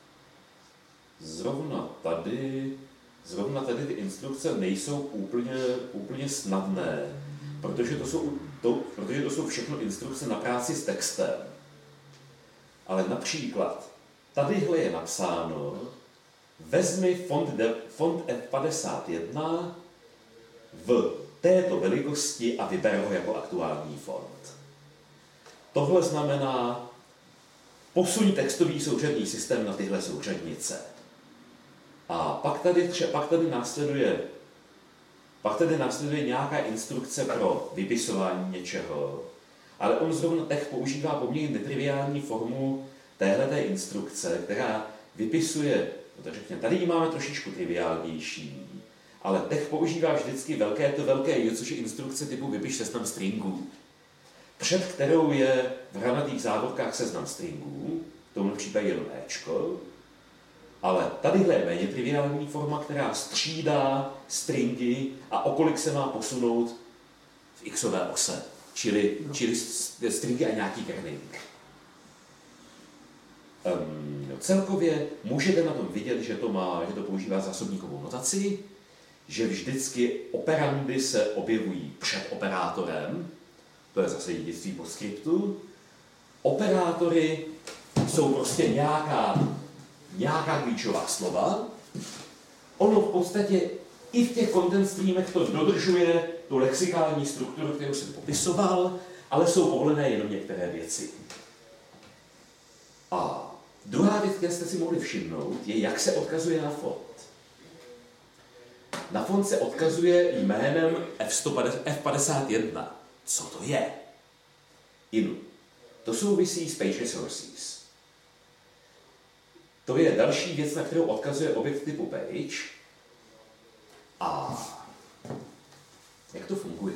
zrovna tady, zrovna tady ty instrukce nejsou úplně, úplně snadné, protože to, jsou, to, protože to jsou všechno instrukce na práci s textem. Ale například tadyhle je napsáno, vezmi font, de, font F padesát jedna v této velikosti a vyber ho jako aktuální font. Tohle znamená, posuň textový souřadní systém na tyhle souřadnice. A pak tady, tře, pak tady následuje pak tady následuje nějaká instrukce pro vypisování něčeho, ale on zrovna Tech používá poměrně netriviální formu téhleté instrukce, která vypisuje, no tak řekněme, tady ji máme trošičku triviálnější, ale Tech používá vždycky velké to velké J, což je instrukce typu vypiš seznam stringů, před kterou je v hranatých závorkách seznam stringů, v tomhle případě jenom Ečko, ale tadyhle je méně triviální forma, která střídá stringy a okolik se má posunout v xové ose, čili, no. čili stringy a nějaký kerning. Um, celkově můžete na tom vidět, že to, má, že to používá zásobníkovou notaci, že vždycky operandy se objevují před operátorem, to je zase dědictví postscriptu. Operátory jsou prostě nějaká, nějaká klíčová slova. Ono v podstatě I v těch content streamech to dodržuje tu lexikální strukturu, kterou jsem popisoval, ale jsou povolené jenom některé věci. A druhá věc, kterou jste si mohli všimnout, je, jak se odkazuje na font. Na font se odkazuje jménem F padesát jedna. Co to je? Inu. To souvisí s page resources. To je další věc, na kterou odkazuje objekt typu page. A jak to funguje?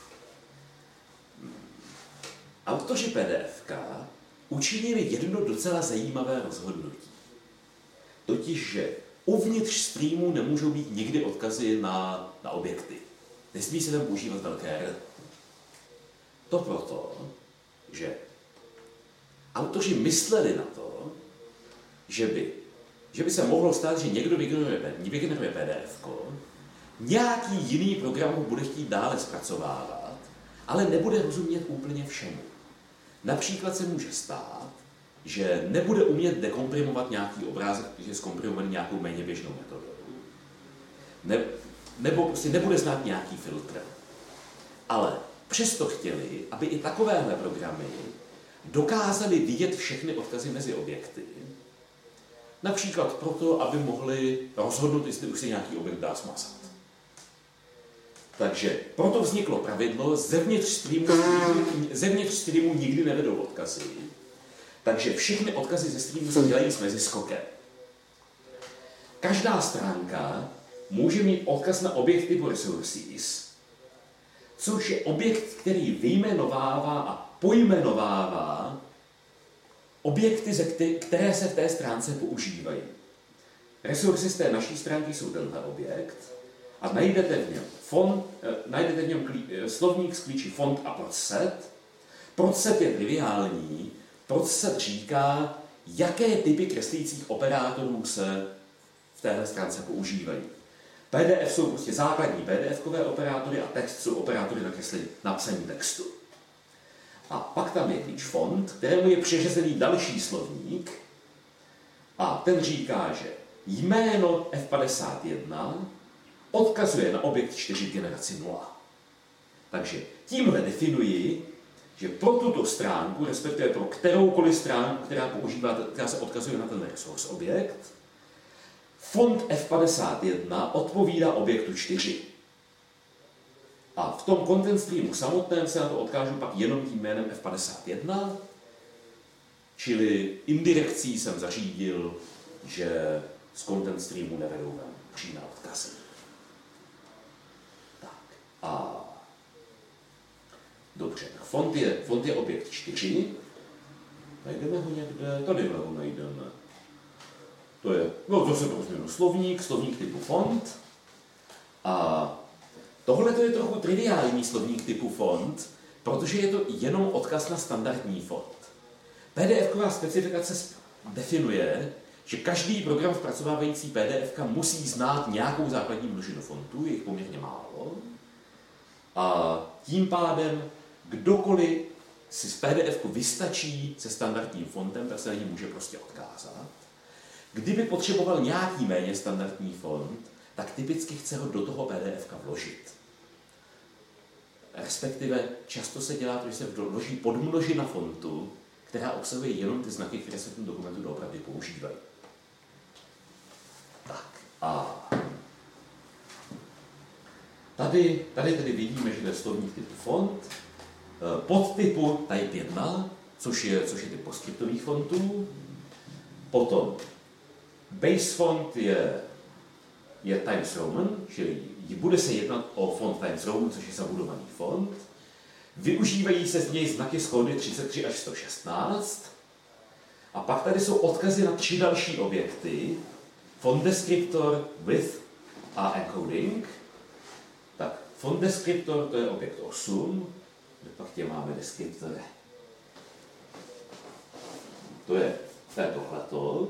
Autoři PDFka učinili jedno docela zajímavé rozhodnutí. Totiž, že uvnitř streamu nemůžou být nikdy odkazy na, na objekty. Nesmí se tam používat velké R. To proto, že autoři mysleli na to, že by, že by se mohlo stát, že někdo vygeneruje, vygeneruje PDFko, nějaký jiný program ho bude chtít dále zpracovávat, ale nebude rozumět úplně všemu. Například se může stát, že nebude umět dekomprimovat nějaký obrázek, když je zkomprimovaný nějakou méně běžnou metodou. Ne, nebo prostě nebude znát nějaký filtr. Ale přesto chtěli, aby i takovéhle programy dokázaly vidět všechny odkazy mezi objekty. Například proto, aby mohli rozhodnout, jestli už se nějaký objekt dá smazat. Takže proto vzniklo pravidlo, zevnitř streamu, zevnitř streamu nikdy nevedou odkazy. Takže všechny odkazy ze streamu se dělají s meziskokem. Každá stránka může mít odkaz na objekt typu resources, což je objekt, který vyjmenovává a pojmenovává objekty, které se v té stránce používají. Resources té naší stránky jsou tenhle objekt a najdete v něm, font, eh, najdete v něm klí, eh, slovník s klíči font a procset. Procset je triviální, procset říká, jaké typy kreslících operátorů se v téhle stránce používají. P D F jsou prostě základní PDFkové operátory a text jsou operátory na kreslení, napsaní textu. A pak tam je klíč font, kterému je přiřazený další slovník a ten říká, že jméno F padesát jedna odkazuje na objekt čtyři v generaci nula. Takže tímhle definuji, že pro tuto stránku, respektive pro kteroukoliv stránku, která používá, která se odkazuje na ten resource objekt, font F padesát jedna odpovídá objektu čtyři. A v tom content streamu samotném se na to odkážu pak jenom tím jménem F padesát jedna, čili indirekcí jsem zařídil, že z content streamu nevedou ven přímé odkazy. Tak a dobře, font je, font je objekt čtyři. Najdeme ho někde? Tady ho najdeme. To je, no zase prostě slovník, slovník typu font. A tohle to je trochu triviální slovník typu font, protože je to jenom odkaz na standardní font. PDFková specifikace definuje, že každý program zpracovávající PDFka musí znát nějakou základní množinu fontů, je jich poměrně málo. A tím pádem kdokoliv si z PDFku vystačí se standardním fontem, tak se na něj může prostě odkázat. Kdyby potřeboval nějaký méně standardní font, tak typicky chce ho do toho PDFka vložit. Respektive často se dělá to, že se vloží podmnožina fontu, která obsahuje jenom ty znaky, které se v tom dokumentu doopravdy používají. Tak a tady, tady tedy vidíme, že to je slovník typu font, podtypu type jedna, což je, což je typ postscriptových fontů, potom base font je, je Times Roman, čili bude se jednat o font Times Roman, což je zabudovaný font. Využívají se z něj znaky s kódy třicet tři až sto šestnáct. A pak tady jsou odkazy na tři další objekty. Font descriptor, width a encoding. Tak, font descriptor to je objekt osm, kde pak tě máme deskriptory. To je, to je tohleto.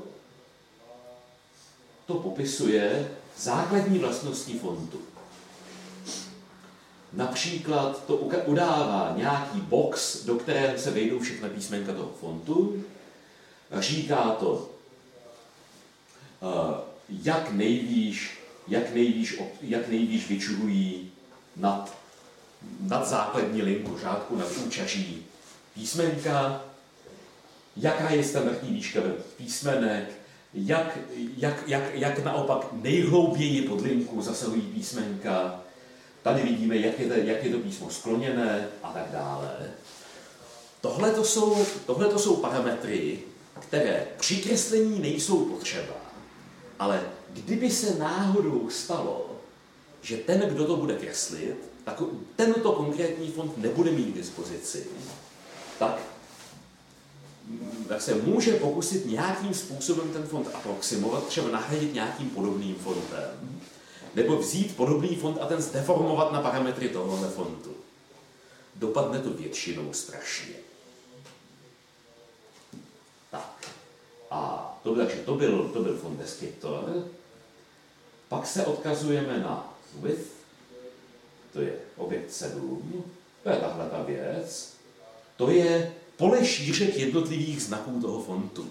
To popisuje základní vlastnosti fontu. Například to udává nějaký box, do kterého se vejdou všechna písmenka toho fontu. Říká to, jak nejvýš jak nejvíc, jak nejvíc vyčuhují nad, nad základní linku řádku, nad účaří písmenka, jaká je standardní výška písmenek, jak, jak, jak, jak naopak nejhlouběji pod linku zasahují písmenka. Tady vidíme, jak je to, jak je to písmo skloněné a tak dále. Tohle to jsou, tohle to jsou parametry, které při kreslení nejsou potřeba, ale kdyby se náhodou stalo, že ten, kdo to bude kreslit, tak tento konkrétní fond nebude mít k dispozici, tak, tak se může pokusit nějakým způsobem ten fond aproximovat, třeba nahradit nějakým podobným fondem, nebo vzít podobný fond a ten zdeformovat na parametry tohohle fondu. Dopadne to většinou strašně. Tak. A to, takže to byl, to byl fond descriptor. Pak se odkazujeme na width, to je objekt sedm, to je tahle ta věc. To je pole šířek jednotlivých znaků toho fontu.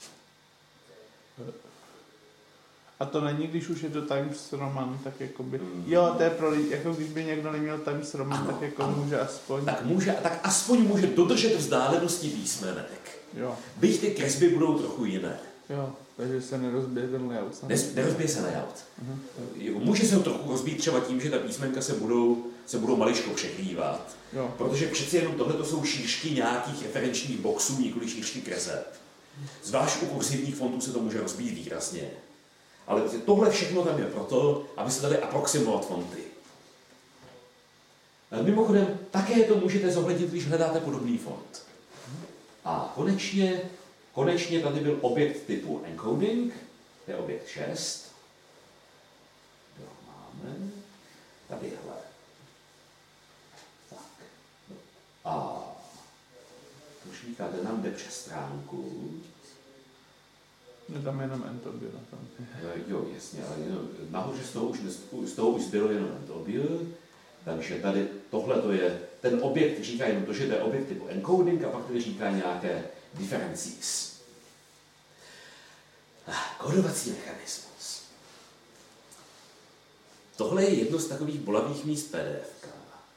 A to není, když už je to Times Roman, tak jakoby, mm. jo, to je pro lidi, jako když by někdo neměl Times Roman, ano, tak jako ano. může aspoň... Tak, může, tak aspoň může dodržet vzdálenosti písmenek. Jo. Byť ty kresby budou trochu jiné. Jo, takže se nerozbije ten layout. Nes, nerozbije se layout. Uh-huh. Může se ho trochu rozbít třeba tím, že ta písmenka se budou, se budou maličko překrývat. Jo. Protože přeci jenom tohle jsou šířky nějakých referenčních boxů, nikoli šířky kreseb. Zvlášť u kurzivních fontů se to může rozbít výrazně. Ale tohle všechno tam je proto, aby se dali aproximovat fonty. Mimochodem, také to můžete zohlednit, když hledáte podobný font. A konečně, konečně tady byl objekt typu encoding, to je objekt šest. Jo, máme. Tadyhle. Tak. A tušníka, ten nám jde přes stránku. Je tam jenom entobio. Jo, jasně, ale jenom, nahoře z toho už, z toho už zbylo jenom entobio. Takže tady tohle to je, ten objekt říká jenom to, že to je objekt typu encoding a pak tady říká nějaké differences. Kódovací mechanismus. Tohle je jedno z takových bolavých míst P D F.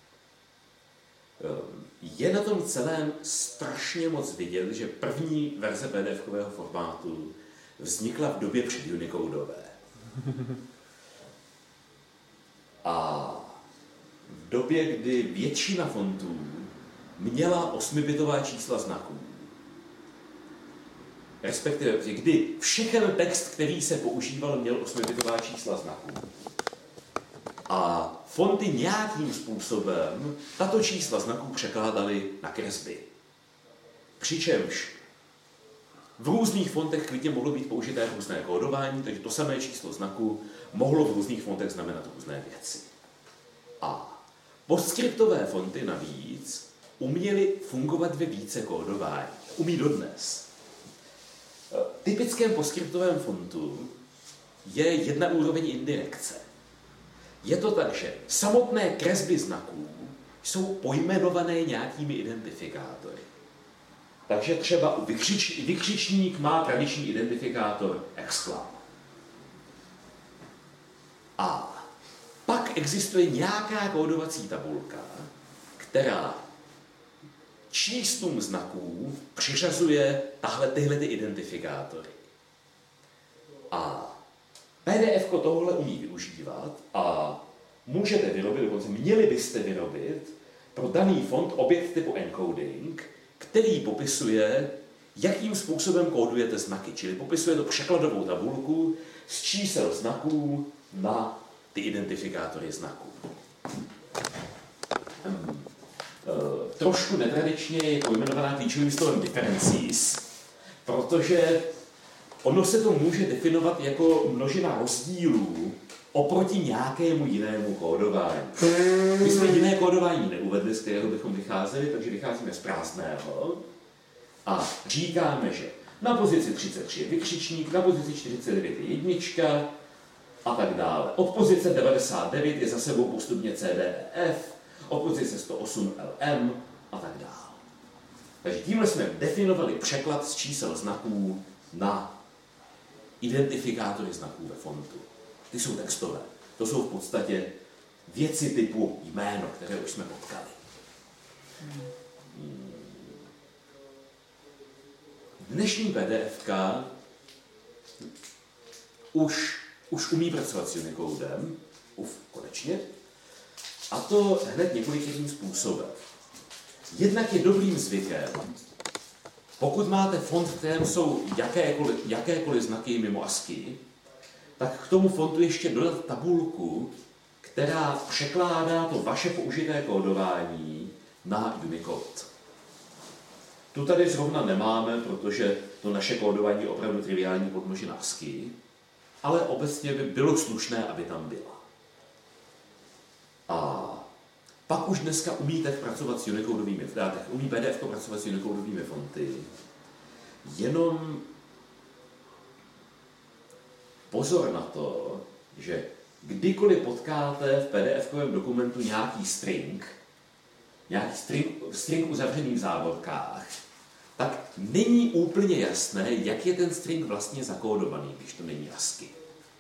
Je na tom celém strašně moc vidět, že první verze P D F-kového formátu vznikla v době před Unicodové. A v době, kdy většina fontů měla osmibitová čísla znaků. Respektive, kdy všechen text, který se používal, měl osmibitová čísla znaků. A fonty nějakým způsobem tato čísla znaků překládaly na kresby. Přičemž v různých fontech klidně mohlo být použité různé kódování, takže to samé číslo znaku mohlo v různých fontech znamenat různé věci. A postscriptové fonty navíc uměly fungovat ve více kódování. Umí dodnes. V typickém postscriptovém fontu je jedna úroveň indirekce. Je to tak, že samotné kresby znaků jsou pojmenované nějakými identifikátory. Takže třeba u vykřič, vykřičník má tradiční identifikátor exclam. A pak existuje nějaká kódovací tabulka, která číslům znaků přiřazuje tahle, tyhle ty identifikátory. A P D F tohle umí využívat a můžete vyrobit, dokonce měli byste vyrobit pro daný font objekt typu encoding, který popisuje, jakým způsobem kódujete znaky. Čili popisuje to překladovou tabulku z čísel znaků na ty identifikátory znaků. Hmm. E, trošku netradičně je pojmenovaná klíčovým slovem differences, protože ono se to může definovat jako množina rozdílů oproti nějakému jinému kódování. My jsme jiné kódování neuvedli, z kterého bychom vycházeli, takže vycházíme z prázdného a říkáme, že na pozici třicet tři je vykřičník, na pozici čtyřicet devět je jednička a tak dále. Od pozice devadesát devět je za sebou postupně C D E F, od pozice sto osm L M a tak dále. Takže tímhle jsme definovali překlad z čísel znaků na identifikátory znaků ve fontu. ty jsou textové. To jsou v podstatě věci typu jméno, které už jsme potkali. Dnešní PDFka už, už umí pracovat s Unicodem, uf, konečně, a to hned několikým způsobem. Jednak je dobrým zvykem, pokud máte font, v kterém jsou jakékoliv, jakékoliv znaky mimo ASCII, tak k tomu fontu ještě dodat tabulku, která překládá to vaše použité kódování na Unicode. Tu tady zrovna nemáme, protože to naše kódování je opravdu triviální podmnožina ASCII, ale obecně by bylo slušné, aby tam byla. A pak už dneska umíte pracovat s Unicodovými, umí P D F pracovat s Unicodovými fonty, jenom pozor na to, že kdykoliv potkáte v PDFkovém dokumentu nějaký string, nějaký string, string uzavřený v závorkách, tak není úplně jasné, jak je ten string vlastně zakódovaný, když to není ASCII.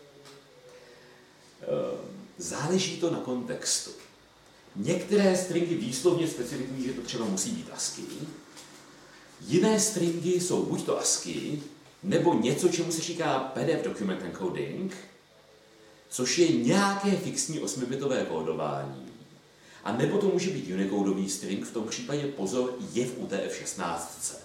Záleží to na kontextu. Některé stringy výslovně specifikují, že to třeba musí být ASCII. Jiné stringy jsou buď to ASCII, nebo něco, čemu se říká P D F Document Encoding, což je nějaké fixní osmibitové kódování. A nebo to může být unicodový string, v tom případě pozor, je v U T F šestnáct.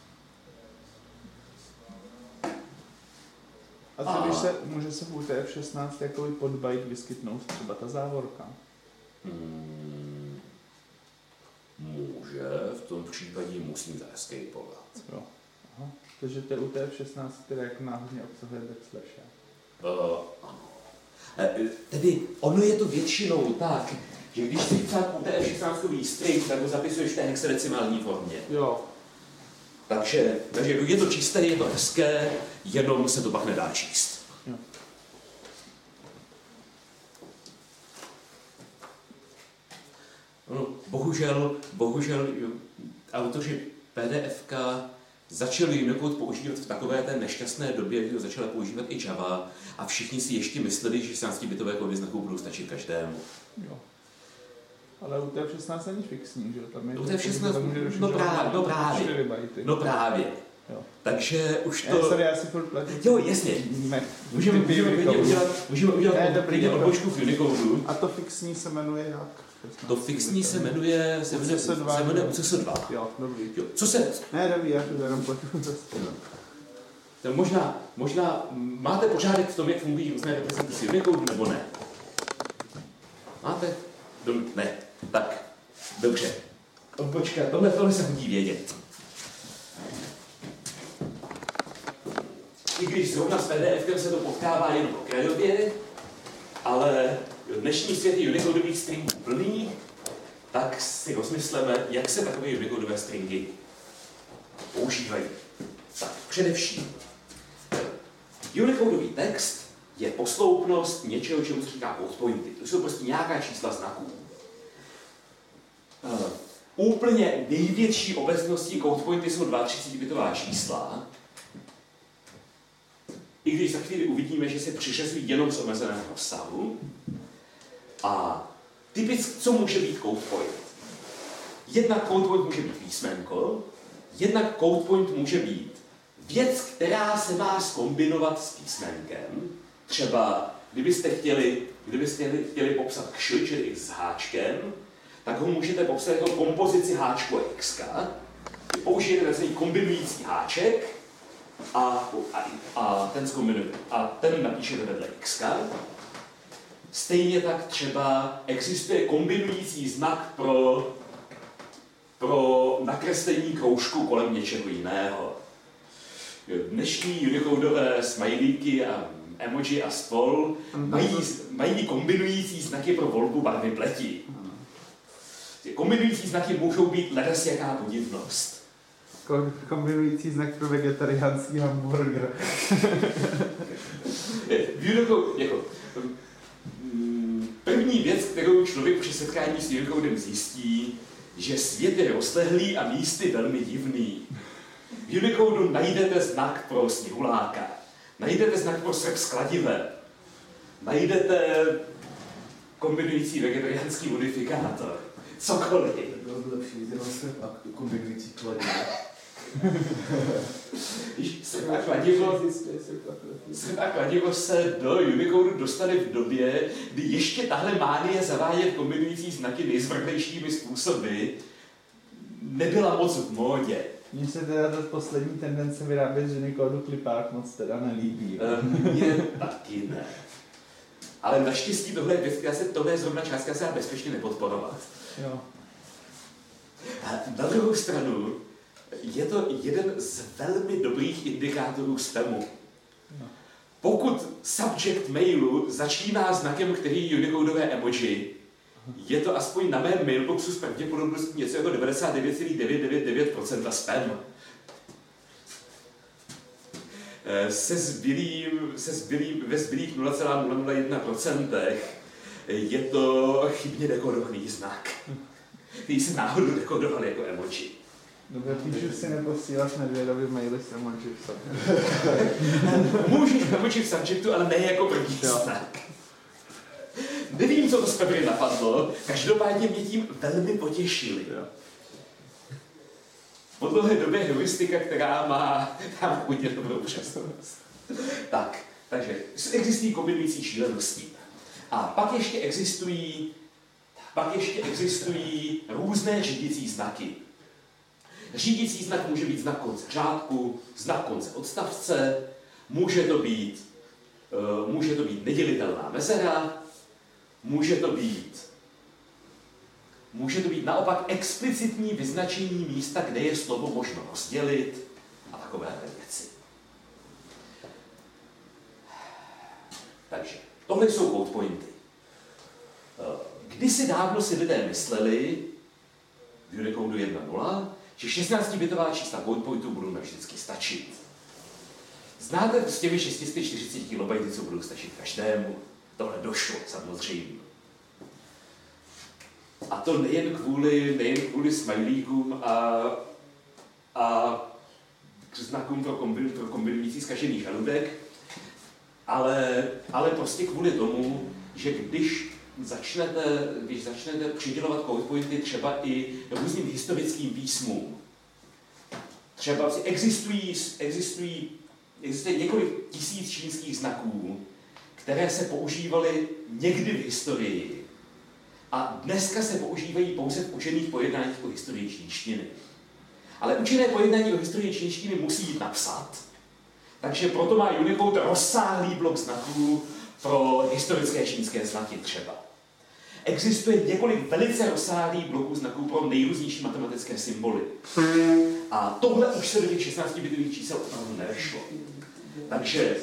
A co když se, může se v U T F šestnáct jakoby pod byte vyskytnout třeba ta závorka? Hmm, může, v tom případě musím zaescapovat. Jo. Aha. Takže to je U T F šestnáct, které jako náhodně obsahuje backslashe. Uh, ano. E, tedy ono je to většinou tak, že když si psát U T F šestnáctový string, tak ho zapisuješ v té hexadecimální formě. Jo. Takže, takže je to čisté, je to hezké, jenom se to pak nedá číst. Jo. No, bohužel, bohužel autoři PDFka začali Unicode používat v takové té nešťastné době, kdy ho začala používat i Java a všichni si ještě mysleli, že šestnáctibitové kódy znaků budou stačit každému. Jo. Ale U T F šestnáct není fixní, že? Tam je U T F šestnáct, no právě, no právě, no právě. Jo. Takže už to... Já, sorry, já si furt platím. Jo, jasně. Můžeme, můžeme klidně udělat, můžeme udělat ne, klidně odbočku v Unicodu. A to fixní se jmenuje jak? To fixní se jmenuje, se jmenuje, se jmenuje U C S dva. Jo, dobrý. Jo, co se... Ne, dobrý, já to jenom platím. To možná, možná máte pořádek v tom, jak fungují různé reprezentace Unicodu, nebo ne? Máte? Ne. Tak, dobře. Odbočka, tohle, tohle se hodí vědět. I když zrovna s PDFkem se to potkává jenom okrajově, ale dnešní svět je unicodových stringů plný, tak si rozmysleme, jak se takové unicodové stringy používají. Tak především, unicodový text je posloupnost něčeho, čemu se říká code pointy. To jsou prostě nějaká čísla znaků. Uh, úplně největší obecností code pointy jsou třicetibitová čísla, i když za chvíli uvidíme, že se přiřazují jenom z omezeného rozsahu. A typicky, co může být code point? Jednak code point může být písmenko, jednak code point může být věc, která se má zkombinovat s písmenkem. Třeba, kdybyste chtěli, kdybyste chtěli popsat kšl, čili x s háčkem, tak ho můžete popsat jako kompozici háčku a x. Použijete takzvaný kombinující háček a, a, a, ten a ten napíšete vedle x. Stejně tak třeba existuje kombinující znak pro, pro nakreslení kroužku kolem něčeho jiného. Dnešní unicodové smajlíky a emoji a spol mají, mají kombinující znaky pro volbu barvy pleti. Kombinující znaky můžou být ledas jaká podivnost. Kombinující znak pro vegetariánský hamburger. jako, první věc, kterou člověk při setkání s Unicodem zjistí, že svět je rozlehlý a místy velmi divný. V Unicodu najdete znak pro sněhuláka, najdete znak pro srp skladivé, najdete kombinující vegetariánský modifikátor. Cokoliv. Bylo by lepší vidět srp a kombinující kladivo. Srp a kladivo, srp a kladivo se do Unicodu dostane v době, kdy ještě tahle mánie zavádět kombinující znaky nejzvrhlejšími způsoby nebyla moc v módě. Mně se teda ta poslední tendence vyrábět z Unicodu klipák moc teda nelíbí. Mně taky ne. Ale naštěstí tohle je věc, která se tohle zrovna částka se dá bezpečně nepodporovat. Jo. A na druhou stranu je to jeden z velmi dobrých indikátorů spamu. No. Pokud subject mailu začíná znakem, který je Unicodové emoji, je to aspoň na mém mailboxu s pravděpodobností něco jako devadesát devět celá devět devět devět procent spam. Se zbylým, se zbylým, ve zbylých nula celá nula nula jedna procent je to chybně dekodovaný znak, který se náhodou dekodoval jako emoji. Dobře, píšu si neposílat Nedvědovi maily s emoji v subjectu. Můžeš emoji v subjectu, ale ne jako první znak. Nevím, co to z Pepry napadlo, každopádně mě tím velmi potěšili. Po dlouhé době heuristika, která má tam hodně dobrou přesnost. Tak, takže existují kombinující šílenosti. A pak ještě existují, pak ještě existují různé řídící znaky. Řídící znak může být znak konce řádku, znak konce odstavce, může to být, uh, může to být nedělitelná mezera, může to být, může to být naopak explicitní vyznačení místa, kde je slovo možno rozdělit a takové věci. Takže tohle jsou code pointy. Kdysi dávno si lidé mysleli v Unicodu jedna tečka nula, že šestnáctibitová čísla code pointů budou navždycky stačit. Znáte s těmi šest set čtyřicet kilobajty, co budou stačit každému? Tohle došlo, samozřejmě. A to nejen kvůli, nejen kvůli smajlíkům a, a znakům pro, kombin, pro kombinující zkažený žaludek, ale, ale prostě kvůli tomu, že když začnete, když začnete přidělovat code pointy třeba i různým historickým písmům, třeba existují, existují, existuje několik tisíc čínských znaků, které se používaly někdy v historii a dneska se používají pouze v učených pojednáních o historii čínštiny. Ale učené pojednání o historii čínštiny musí jít napsat, takže proto má Unicode rozsáhlý blok znaků pro historické čínské znaky třeba. Existuje několik velice rozsáhlých bloků znaků pro nejrůznější matematické symboly. A tohle už se do těch šestnáctibitových čísel opravdu nevešlo. Takže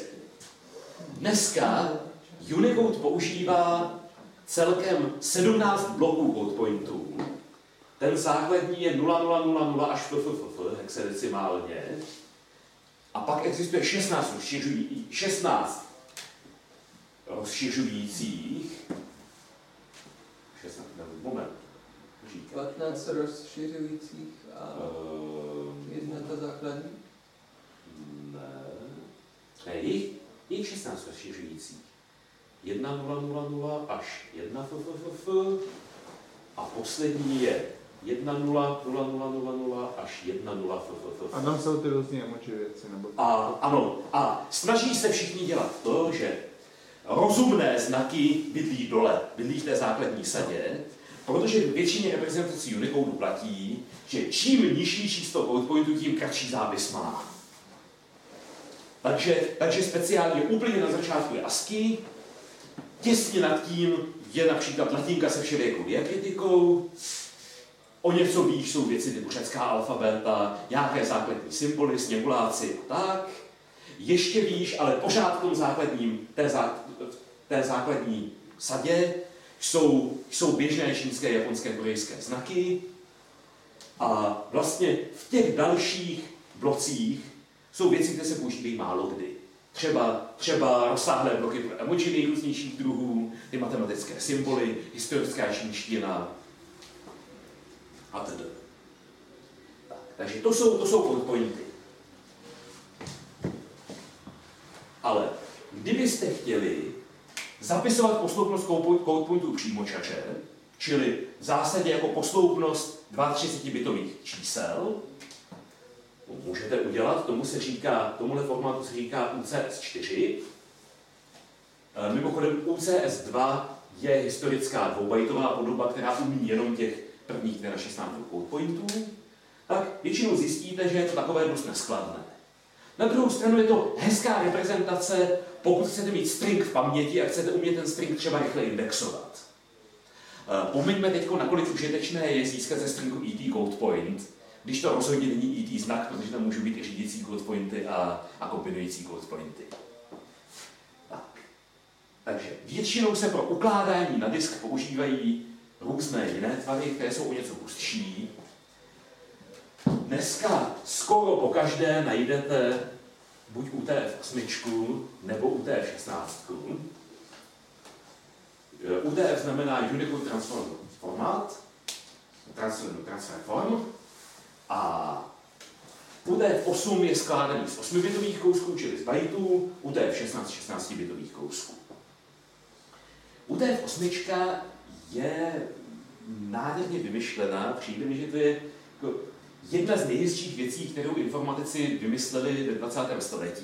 dneska Unicode používá celkem sedmnáct bloků code pointů. Ten základní je nula nula nula nula až ff, hexadecimálně. A pak existuje šestnáct, rozšiřují, šestnáct rozšiřujících. šestnáct, moment. patnáct rozšiřujících a uh, jedna ta základní? Ne. Ne, je jich šestnáct rozšiřujících. jedna nula nula nula až jedna ff a poslední je jedna nula nula nula nula nula až jedna nula ff. A tam jsou ty různé emoji věci, nebo... A ano, a snaží se všichni dělat to, že rozumné znaky bydlí dole, bydlí v té základní sadě, protože většině reprezentací Unicodu platí, že čím nižší číslo code pointu, tím kratší zápis má. Takže, takže speciálně úplně na začátku je ASCII, těsně nad tím je například latinka se všelijakou diakritikou, o něco výš jsou věci typu řecká alfabeta, nějaké základní symboly, sněhuláci a tak. Ještě výš, ale pořád v tom základním, té, zá, té základní sadě jsou, jsou běžné čínské, japonské, korejské znaky. A vlastně v těch dalších blocích jsou věci, které se používají málo kdy. Třeba, třeba rozsáhlé bloky pro emoji nejrůznějších druhů, ty matematické symboly, historická čínština a tedy. Tak, takže to jsou, to jsou code pointy. Ale kdybyste chtěli zapisovat posloupnost code pointu přímočaře, čili v zásadě jako posloupnost třicet dva bitových čísel. To můžete udělat, tomu se říká, tomuhle formátu se říká U C S čtyři. Mimochodem U C S dva je historická dvoubajtová podoba, která umí jenom těch prvních šestnáct code pointů. Tak většinou zjistíte, že je to takové dost neskladné. Na druhou stranu je to hezká reprezentace, pokud chcete mít string v paměti a chcete umět ten string třeba rychle indexovat. Pomeňme teď, nakolik užitečné je získat ze stringu E T code point, když to rozhodně není E T znak, protože tam můžou být i řídící code pointy a, a kombinující code pointy. Tak. Takže většinou se pro ukládání na disk používají různé jiné tvary, které jsou o něco hustší. Dneska skoro pokaždé najdete buď U T F osm nebo U T F šestnáct. U T F znamená Unicode Transfer Format, Transfer, transfer Form, a U T F osm je skládaný z osmibitových kousků, čili z bajtů, U T F šestnáct šestnáctibitových kousků. U T F osm je nádherně vymyšlená, přijde mi, že to je jako jedna z nejhezčích věcí, kterou informatici vymysleli ve dvacátém století.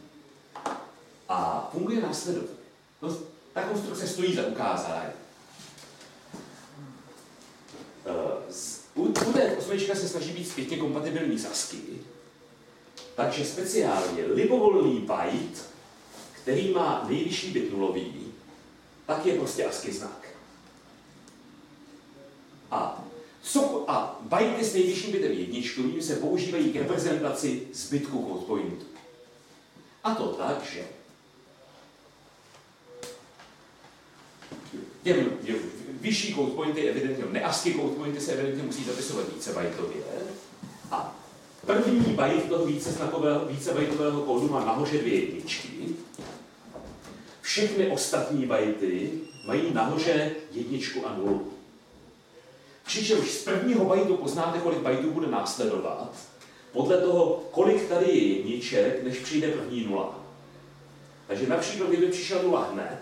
A funguje následovně. No, ta konstrukce stojí za ukázání. U T F osm se snaží být zpětně kompatibilní s ASCII, takže speciálně libovolný byte, který má nejvyšší bit nulový, tak je prostě ASCII znak. A, co, a byty s nejvyšším bitem jedničkovým se používají k reprezentaci zbytku code pointu. A to tak, že těm vyšší code pointy, evidentně ne-ASCII code pointy se evidentně musí zapisovat vícebajtově. A první byte toho víceznakového, vícebajtového kódu má nahoře dvě jedničky. Všechny ostatní byty mají nahoře jedničku a nulu. Přičemž z prvního bajtu poznáte, kolik bajtů bude následovat, podle toho, kolik tady je jedniček, než přijde první nula. Takže například, kdyby přišel nula hned,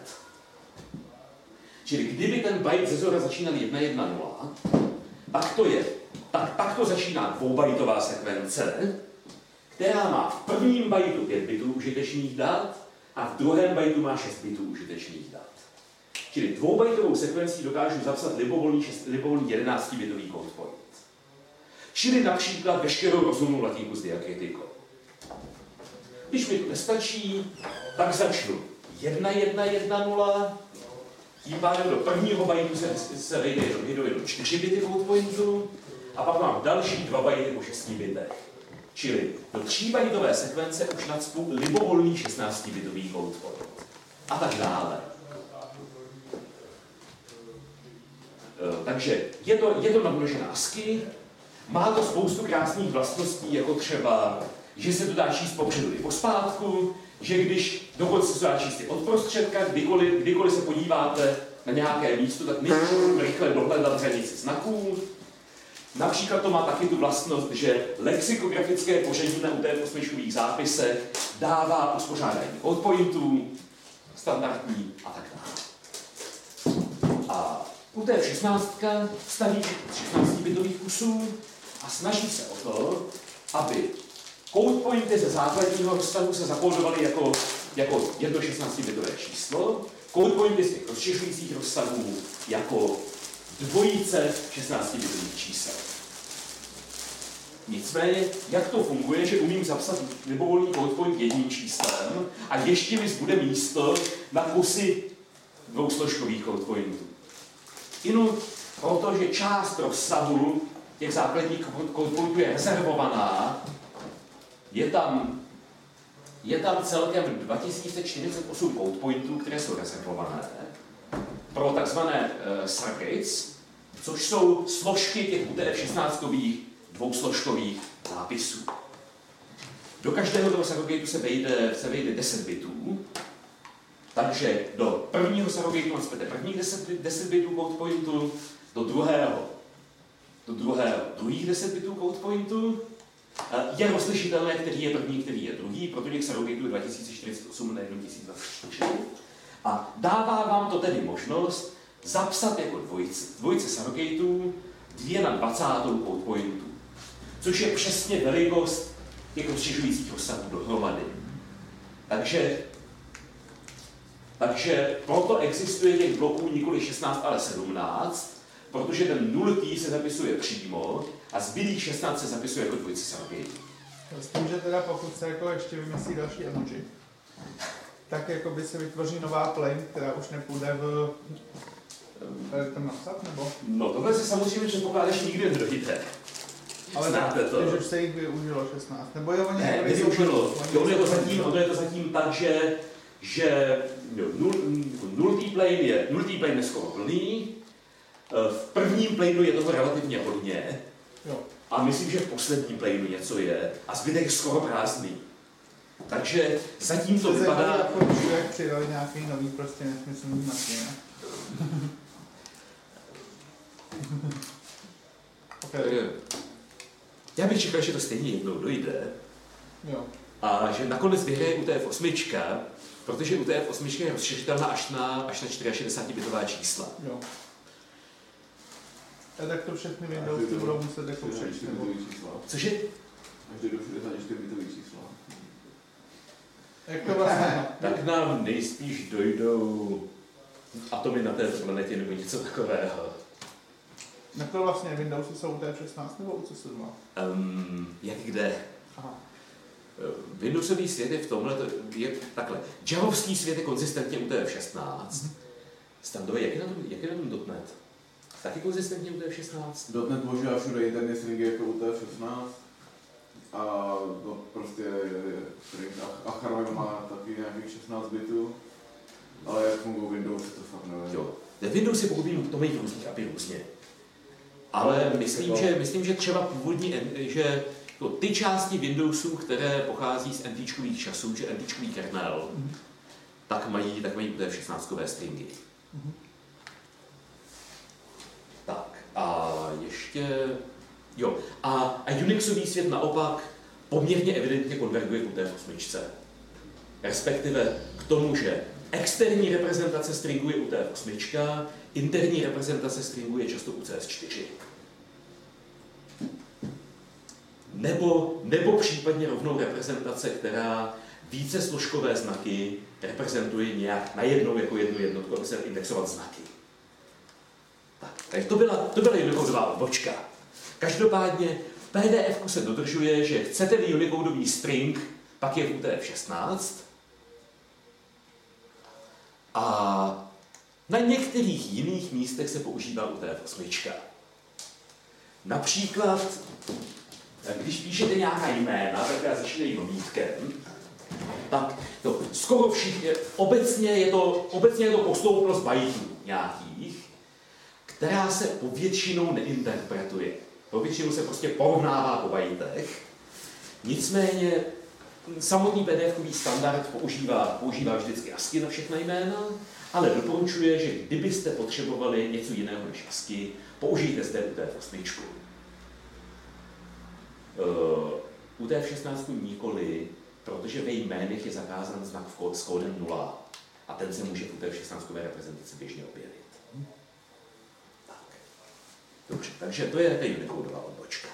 čili kdyby ten byte ze zhora začínal jedna jedna nula, tak to je, tak, tak to začíná dvoubajtová sekvence, která má v prvním bajtu pět bitů užitečných dat a v druhém bajtu má šest bitů užitečných dat. Čili dvoubajtovou sekvencí dokážu zapsat libovolný, libovolný jedenáctibitový code point. Čili například veškerou rozumnou latinku s diakritikou. Když mi to nestačí, tak začnu jedna jedna jedna nula, tím pádem do prvního bajtu se, se vejde jenom čtyři bity code pointu a pak mám další dva bajty po šesti bitech. Čili do tříbajtové sekvence už nacpu libovolný šestnáctibitový code point. A tak dále. Takže je to, je to namnožená ASCII, má to spoustu krásných vlastností, jako třeba, že se to dá číst popředu i pospátku, že když dokonce se to dá číst i od prostředka, kdykoliv, kdykoliv se podíváte na nějaké místo, tak můžete rychle dohledat řadici znaků. Například to má taky tu vlastnost, že lexikografické pořadí na U T F osm zápisech dává uspořádání code pointů, standardní a tak dále. A U T F šestnáct staví šestnáctibitových kusů a snaží se o to, aby code pointy ze základního rozsahu se zakódovaly jako, jako jedno šestnáctibitové číslo, code pointy z těch rozšiřujících rozsahů jako dvojice šestnáctibitových čísel. Nicméně, jak to funguje, že umím zapsat libovolný code point jedním číslem a ještě mi zbude místo na kusy dvousložkových code pointů. Inu proto, že část rozsahu těch základních code pointů je rezervovaná, je tam, je tam celkem dva tisíce čtyřicet osm code pointů, které jsou rezervované pro takzvané uh, surrogates, což jsou složky těch U T F šestnáctových dvousložkových zápisů. Do každého toho surrogatu se vejde, se vejde deset bitů, takže do prvního surrogatu nacpete prvních deset, deset bitů code pointu, do druhého, do druhého druhých deset bitů code pointu. Je rozlišitelné, který je první, který je druhý, proto těch surrogatů je dva tisíce čtyřicet osm na tisíc dvacet čtyři. A dává vám to tedy možnost zapsat jako dvojice, dvojice surrogateů dvě na dvacátou outpointů, což je přesně velikost těch rozšiřujících rozsahů dohromady. Takže, takže proto existuje těch bloků nikoli šestnáct, ale sedmnáct, protože ten nultý se zapisuje přímo a zbylých šestnáct se zapisuje jako dvojice surrogateů. S tím, že teda pokud se jako ještě vymyslí další emoji, tak jako by se vytvoří nová plane, která už nepůjde v... Tady tam napsat, nebo? No tohle si samozřejmě předpokládáš nikdy nedojde. Ale znáte to. Takže už se jich využilo šestnáct, nebo jo, oni... Ne, nevyužilo. Ono je to zatím, ono je to zatím tak, že, že no, nul, nultý plane je, nultý plane je skoro plný, v prvním planeu je toho relativně hodně, jo. A myslím, že v posledním planeu něco je a zbytek je skoro prázdný. Takže zatím to vypadá... Jako, jak přidali nějaký nový prostě nesmyslný maky, ne? Okay. Já bych čekal, že to stejně jednou dojde. Jo. A že nakonec vyhraje U T F osm, protože U T F osm je rozšiřitelná až na, až na čtyřiašedesátibitová čísla. Jo. A tak to všechny Windowsy budou muset jako přečíst, nebo... Cože? Až do šedesátičtyřbitový čísla. Jak to vlastně? Tak nám nejspíš dojdou atomy na této planetě nebo něco takového. Na to vlastně Windowsy jsou U T F šestnáct nebo U C S dva? Um, jak kde? Aha. Windowsový svět je v tomhle, je takhle. Javovský svět je konzistentně U T F šestnáct. Mm-hmm. Standové, jak je na tom, jak je na tom dot net? Taky konzistentně U T F šestnáct? dot net používá všude interní stringy jako U T F šestnáct. A to prostě string a Acharoi má taky nějakých šestnáct bitů. Ale jak fungují Windows, to fakt nevím. Jo. Windowsy, pokud vím, to mají v různých A P I různě. Ale myslím, že, myslím, že třeba původní, že to, ty části Windowsů, které pochází z NTčkových časů, že NTčkový kernel, mm-hmm. tak mají, tak mají U T F šestnáctkové stringy. Mm-hmm. Tak a ještě, jo, a, a Unixový svět naopak poměrně evidentně konverguje k U T F osm. Respektive k tomu, že externí reprezentace stringu je U T F osm, interní reprezentace stringu je často U C S čtyři. Nebo, nebo případně rovnou reprezentace, která více složkové znaky reprezentuje nějak najednou jako jednu jednotku, aby se indexovat znaky. Tak, takže to byla, to byla Unicodová odbočka. Každopádně v P D F ku se dodržuje, že chcete-li Unicodový string, pak je v U T F šestnáct. A na některých jiných místech se používá U T F osm. Například, když píšete nějaká jména, která začínají lomítkem, tak to skoro všichni, obecně je to, obecně je to posloupnost bajtů nějakých, která se povětšinou neinterpretuje. Povětšinou se prostě porovnává po bajtech. Nicméně samotný P D F-kový standard používá, používá vždycky ASCII na všechna jména, ale doporučuje, že kdybyste potřebovali něco jiného než ASCII, použijte zde U T F osm. Uh, U T F šestnáct nikoli, protože ve jménech je zakázán znak v kód s kódem nula a ten se může v U T F šestnáct reprezentaci běžně objevit. Tak. Dobře, takže to je ta Unicodová odbočka.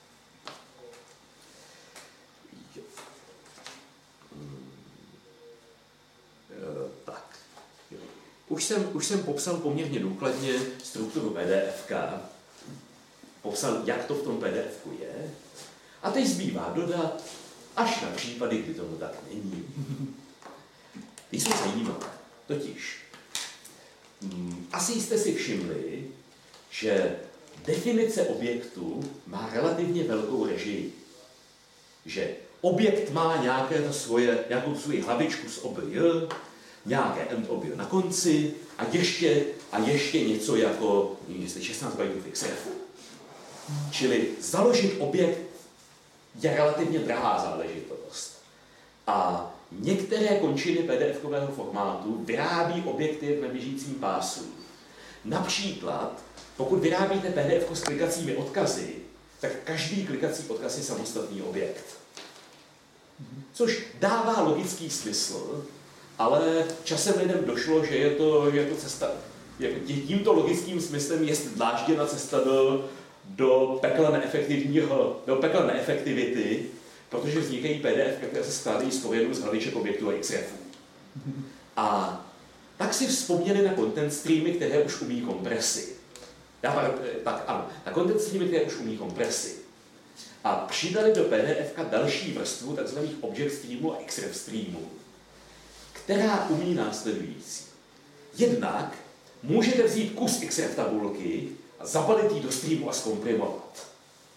Tak. Už jsem, už jsem popsal poměrně důkladně strukturu P D F ka, popsal, jak to v tom P D F ku je, a teď zbývá dodat, až na případy, kdy tomu tak není. Ty jsou zajímavé. Totiž, hm, asi jste si všimli, že definice objektu má relativně velkou režii. Že objekt má nějaké to svoje, nějakou svoji hlavičku s obj, nějaké end obj na konci a ještě, a ještě něco jako šestnáct bajtů v X R F. Čili založit objekt je relativně drahá záležitost. A některé končiny P D F-kového formátu vyrábí objekty na běžícím pásu. Například, pokud vyrábíte P D F s klikacími odkazy, tak každý klikací odkaz je samostatný objekt. Což dává logický smysl, ale časem lidem došlo, že je to, že je to cesta, tímto logickým smyslem je dlážděna cesta do, do pekla neefektivního, do pekla neefektivity, protože vznikají P D F, které se skládají z povědu z haliček objektů a X R Fů. A tak si vzpomněli na content streamy, které už umí kompresi. Já, tak ano, na content streamy, které už umí kompresi. A přidali do P D F další vrstvu tzv. Object streamů a X R F streamů, která umí následující. Jednak můžete vzít kus X R F tabulky a zabalit ji do streamu a zkomprimovat.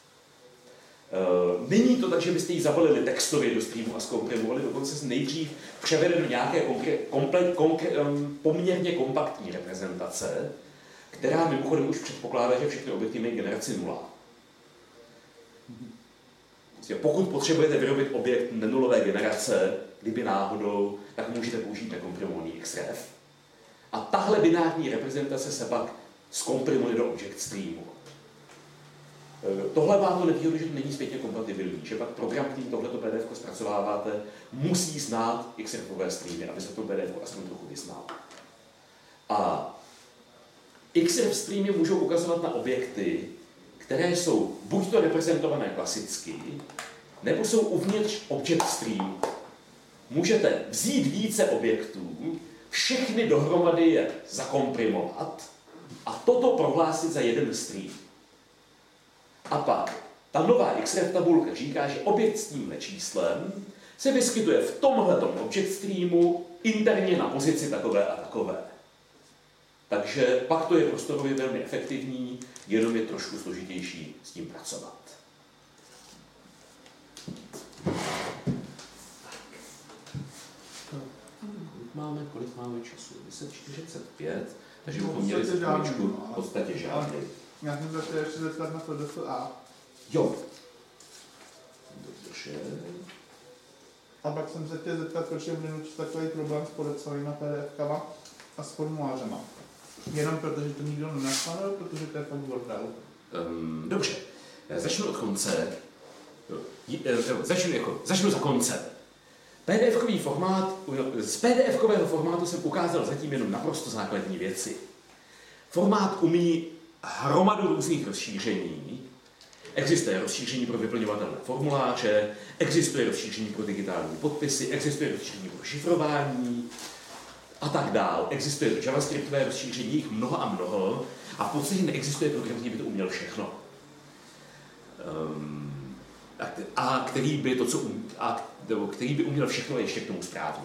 Uh, není to tak, že byste ji zabalili textově do streamu a zkomprimovali, dokonce se nejdřív převede do nějaké konkré, komplet, konkré, um, poměrně kompaktní reprezentace, která mimochodem už předpokládá, že všechny objekty mají generaci nula. Pokud potřebujete vyrobit objekt nenulové generace, kdyby náhodou, tak můžete použít nekomprimovaný X R F. A tahle binární reprezentace se pak zkomprimuje do object streamu. Tohle má to nevýhodu, že to není zpětně kompatibilní, že pak program, který tohleto P D F zpracováváte, musí znát X R Fové streamy, aby se to P D F aspoň trochu vyznal. A X R F streamy můžou ukazovat na objekty, které jsou buď to reprezentované klasicky, nebo jsou uvnitř object streamu. Můžete vzít více objektů, všechny dohromady je zakomprimovat a toto prohlásit za jeden stream. A pak ta nová X R F tabulka říká, že objekt s tímhle číslem se vyskytuje v tomhletom object streamu interně na pozici takové a takové. Takže pak to je prostorově velmi efektivní, jenom je trošku složitější s tím pracovat. Kolik máme, kolik máme času? deset čtyřicet pět, takže bychom měli chvíličku v podstatě žádný. Já jsem se chtěl ještě zeptat na P D F A. Jo. Dobře. A pak jsem se chtěl zeptat, proč je v Linuxu takový problém s podepsanými P D F kama a s formulářema. Jenom protože to nikdo nenaslanil, protože to je fakt bordel. Um, dobře. Začnu od konce. Začnu, jako, začnu za koncem. PDFkový formát, z PDFkového formátu jsem ukázal zatím jenom naprosto základní věci. Formát umí hromadu různých rozšíření. Existuje rozšíření pro vyplňovatelné formuláře, existuje rozšíření pro digitální podpisy, existuje rozšíření pro šifrování a tak dál. Existuje to javascriptové rozšíření, jich mnoho a mnoho a v podstatě neexistuje program, který by to uměl všechno. Um, a který by to, co um, a, který by uměl všechno a ještě k tomu správně.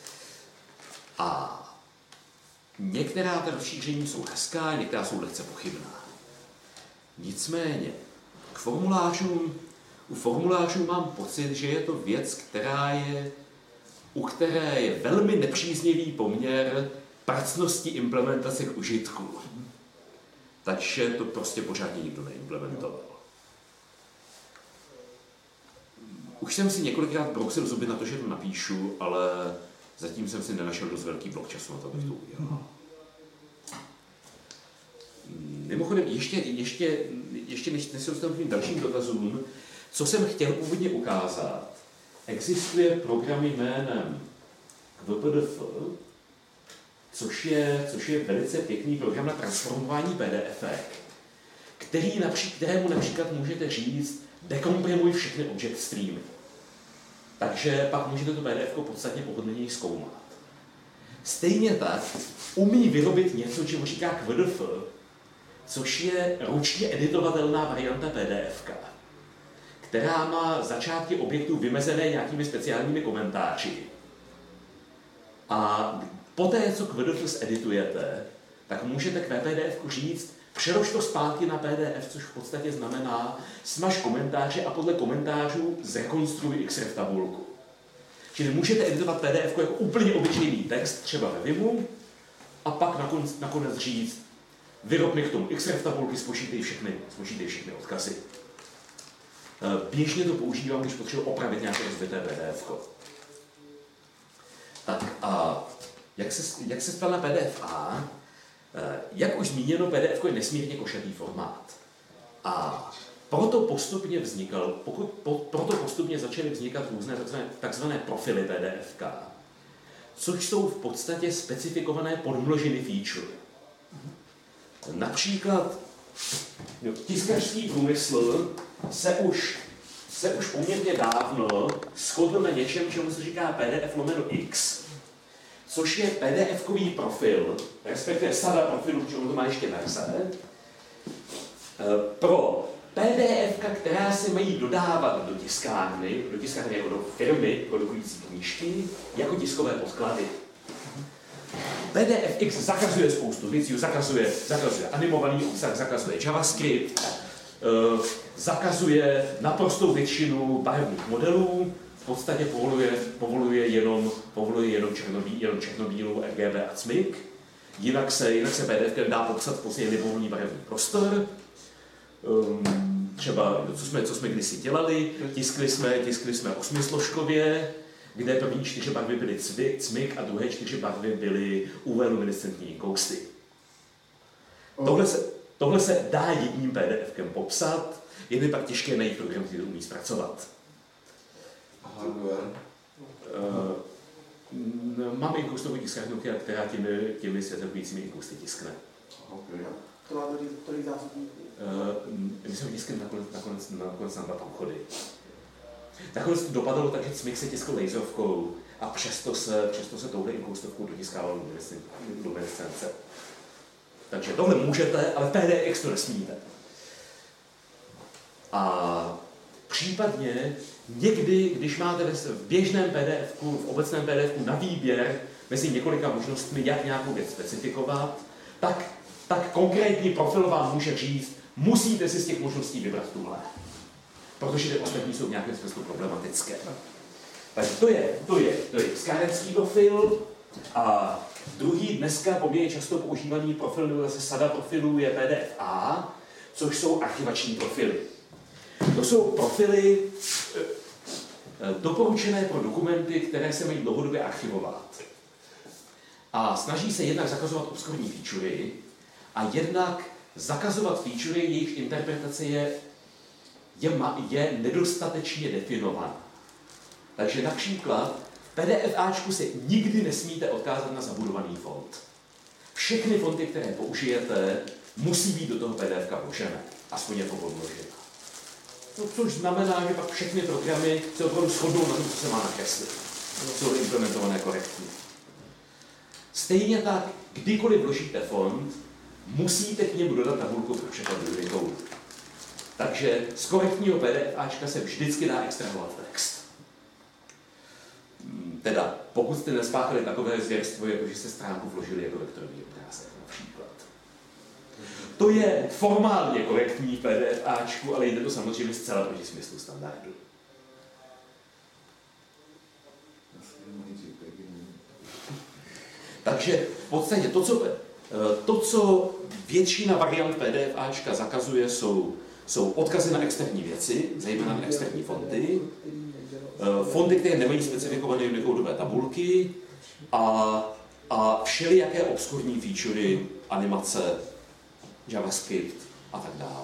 A některá ta rozšíření jsou hezká, některá jsou lehce pochybná. Nicméně, k formulářům, u formulářů mám pocit, že je to věc, která je, u které je velmi nepříznivý poměr pracnosti implementace k užitku. Takže to prostě pořádně nikdo neimplementoval. Už jsem si několikrát brousil zuby na to, že to napíšu, ale zatím jsem si nenašel dost velký blok času na to, abych to udělal. Mimochodem, ještě, ještě, ještě než se dostanu k dalším dotazům, co jsem chtěl původně ukázat, existuje program jménem V P D F, což je, což je velice pěkný program na transformování P D F ek, který napří, kterému například můžete říct, dekomprimuj všechny object streamy. Takže pak můžete to P D F podstatně pohodlněji zkoumat. Stejně tak umí vyrobit něco, čemu říká Q D F, což je ručně editovatelná varianta P D F ka, která má začátky objektů vymezené nějakými speciálními komentáři. A poté, co Q D F editujete, tak můžete k P D F ku říct, přelož to zpátky na P D F, což v podstatě znamená smaž komentáře a podle komentářů zrekonstruuj X R F tabulku. Čili můžete editovat P D F jako úplně obyčejný text, třeba ve Vimu, a pak nakonec, nakonec říct, vyrob mi k tomu X R F tabulky, spočítej všechny, spočítej všechny odkazy. Běžně to používám, když potřebuji opravit nějaké rozbité P D F ko. Tak a jak se, jak se spal na P D F A? Jak už zmíněno, P D F je nesmírně košatý formát. A proto postupně vznikal, pokud, po, proto postupně začaly vznikat různé takzvané, takzvané profily P D F ka, což jsou v podstatě specifikované podmnožiny feature. Například tiskařský průmysl se už, se už poměrně dávno shodl na něčem, čemu se říká P D F lomeno X, což je P D F-kový profil, respektive sada profilu, protože to má ještě verze, pro P D F, která se mají dodávat do tiskárny, do tiskárny jako do firmy produkující knížky, jako tiskové podklady. P D F X zakazuje spoustu věcí, zakazuje, zakazuje animovaný obsah, zakazuje JavaScript, zakazuje naprostou většinu barevných modelů, v podstatě povoluje, povoluje jenom, povoluje jenom, černobí, jenom černobílou R G B a cmik, jinak se, jinak se P D F dá popsat v podstatě libovolný barevný prostor. Um, třeba, co jsme, co jsme kdysi dělali, tiskli jsme, tiskli jsme osmisložkově, kde první čtyři barvy byly cmik a druhé čtyři barvy byly U V luminescentní kousty. Oh. Tohle, se, tohle se dá jedním PDFkem popsat, jen je pak těžké najít program, který to umí zpracovat. A hardware? Uh, máme inkoustovou tiskárnu, která těmi, těmi světelkujícími inkousty tiskne. Okay. To má tolik zásobníků? Uh, my jsme tiskli nakonec, nakonec, nakonec na dva průchody. Nakonec to dopadlo tak, že cmik se tiskl laserovkou a přesto se, přesto se touhle inkoustovkou dotiskávalo luminescence. Takže tohle můžete, ale P D X to nesmíte. A případně někdy, když máte v běžném PDFku, v obecném PDFku na výběr mezi několika možnostmi, jak nějakou věc specifikovat, tak, tak konkrétní profil vám může říct, musíte si z těch možností vybrat tuhle. Protože ty ostatní jsou v nějakém smyslu problematické. Takže to je, to je, to je tiskárenský profil a druhý dneska poměrně často používaný profil, nebo zase sada profilů je P D F A, což jsou archivační profily. To jsou profily doporučené pro dokumenty, které se mají dlouhodobě archivovat. A snaží se jednak zakazovat obskurní featurey a jednak zakazovat featurey, jejichž interpretace je Je, je nedostatečně definovaná. Takže například v PDFáčku se nikdy nesmíte odkázat na zabudovaný font. Všechny fonty, které použijete, musí být do toho PDFka vložené, aspoň jako podložena. No, což znamená, že pak všechny programy se opravdu shodnou na tom, co se má nakreslit. Jsou implementované korektně. Stejně tak, kdykoliv vložíte font, musíte k němu dodat tabulku pro překlad do Unicode. Takže z korektního PDFáčka se vždycky dá extrahovat text. Teda, pokud jste nespáchali takové zvěrstvo, jako že jste stránku vložili jako vektorový obrázek například. To je formálně korektní v PDFáčku, ale jde to samozřejmě zcela proti smyslu standardu. Takže v podstatě to, co, to, co většina variant PDFáčka zakazuje, jsou Jsou odkazy na externí věci, zejména na externí fonty, fonty, které nemají specifikované Unicodeové tabulky a, a všelijaké obskurní featurey, animace, JavaScript a tak dále.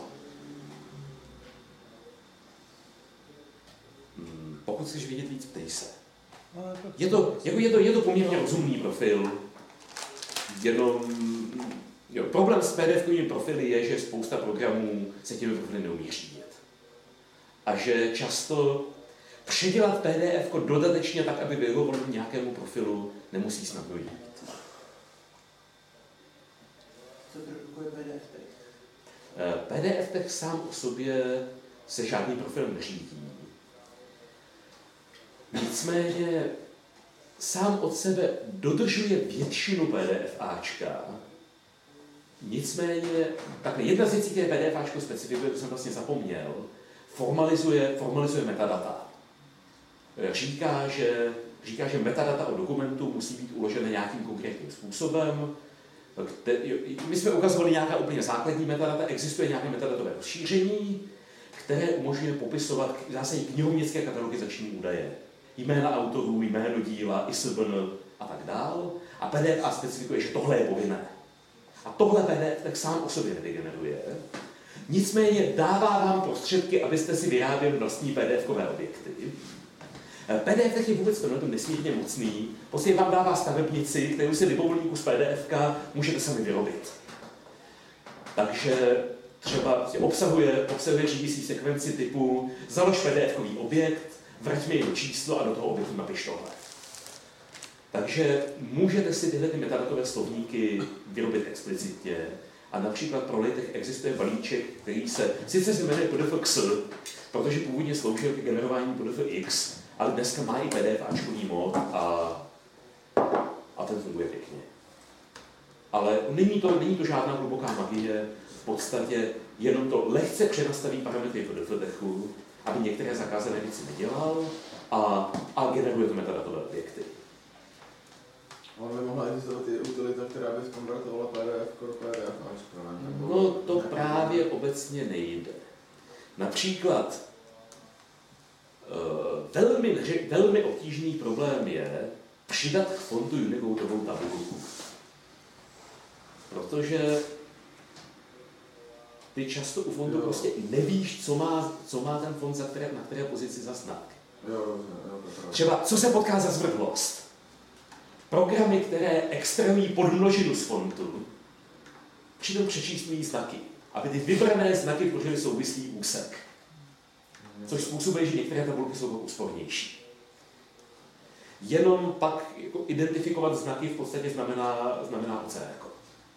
Pokud chceš vědět víc, ptej se. Je to, jako je to, je to poměrně rozumný profil, jenom Jo, problém s PDFkovými profily je, že spousta programů se těmi profily neumí řídit. A že často předělat PDF dodatečně tak, aby vyhovovalo nějakému profilu, nemusí snadno jít. Co produkuje P D F Tech? P D F Tech sám o sobě se žádný profil neřídí. Nicméně sám od sebe dodržuje většinu PDFáčka. Nicméně, takhle jedna z věcí, které PDFáčko specifikuje, to jsem vlastně zapomněl, formalizuje, formalizuje metadata. Říká že, říká, že metadata o dokumentu musí být uloženy nějakým konkrétním způsobem. My jsme ukazovali nějaká úplně základní metadata, existuje nějaké metadatové rozšíření, které umožňuje popisovat zásadní knihovnické katalogizační údaje. Jména autorů, jméno díla, I S B N a tak dál. A PDFA specifikuje, že tohle je povinné. A tohle P D F tak sám o sobě nevygeneruje. Nicméně dává vám prostředky, abyste si vyráběli vlastní PDFkové objekty. P D F je vůbec to nesmírně mocný. Prostě vám dává stavebnici, kterou si libovolný kus P D F můžete sami vyrobit. Takže třeba obsahuje, obsahuje řídící sekvenci typu založ PDFkový objekt, vrať mi jeho číslo a do toho objektu napiš tohle. Takže můžete si tyhle ty metadatové slovníky vyrobit explicitně a například pro LaTeX existuje balíček, který se sice se jmenuje P D F X, protože původně sloužil k generování P D F X, ale dneska má i PDFáčkový mod a, a ten funguje pěkně. Ale není to, není to žádná hluboká magie, v podstatě jenom to lehce přenastaví parametry P D F techu, aby některé zakázané věci nedělal a, a generuje to metadatové objekty. Ale by mohla existovat i utilita, která by zkonvertovala P D F do PDFáčka, ne? No to právě obecně nejde. Například uh, velmi, velmi obtížný problém je přidat k fontu Unicodeovou tabulku. Protože ty často u fontu jo. prostě nevíš, co má, co má ten fond za které, na které pozici za znak. Jo, jo, jo, třeba, co se potká za zvrdlost. Programy, které extrahují podmnožinu z fontu, přitom přečíslují znaky, aby ty vybrané znaky tvořily souvislý úsek. Což způsobuje, že některé tabulky jsou úspornější. Jenom pak jako identifikovat znaky v podstatě znamená, znamená O C R.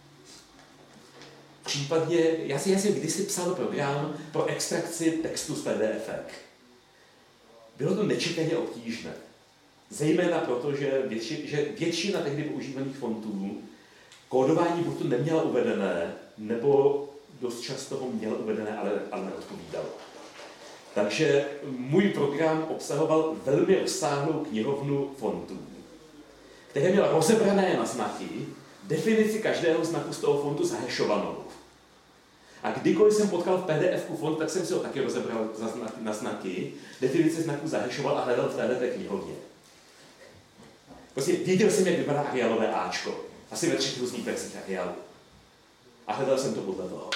Případně, já si, já si kdysi psal program pro extrakci textu z PDFek. Bylo to nečekaně obtížné. Zejména proto, že, větši, že většina tehdy používaných fontů kódování buď to neměla uvedené, nebo dost často ho měla uvedené, ale, ale neodpovídalo. Takže můj program obsahoval velmi rozsáhlou knihovnu fontů, které měla rozebrané na znaky, definici každého znaku z toho fontu zahešovanou. A kdykoliv jsem potkal v PDFku font, tak jsem si ho taky rozebral na znaky, definice znaků zahešoval a hledal v této knihovně. Prostě věděl jsem, jak vypadá Arialové Ačko. Asi ve třech různých verzích Arialu. A hledal jsem to podle toho.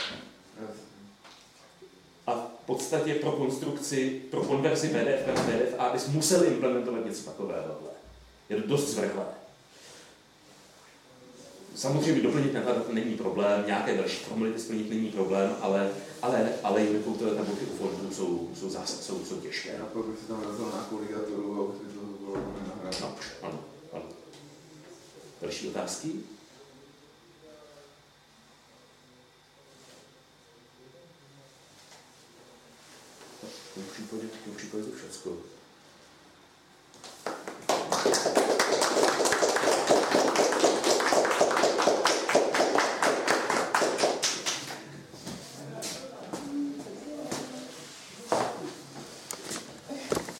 A v podstatě pro konstrukci, pro konverzi P D F na P D F A bys musel implementovat něco takového. Je to dost zvrhlé. Samozřejmě doplnit nakladat není problém, nějaké další formality splnit není problém, ale, ale, ale Unicode tabulky u fondů jsou, jsou, zás, jsou, jsou těžké. A pak bych si tam nazval nějakou ligaturu a už by to bylo nahrát. No, ano, ano. Další otázky? V tom případě, v tom případě to všechno.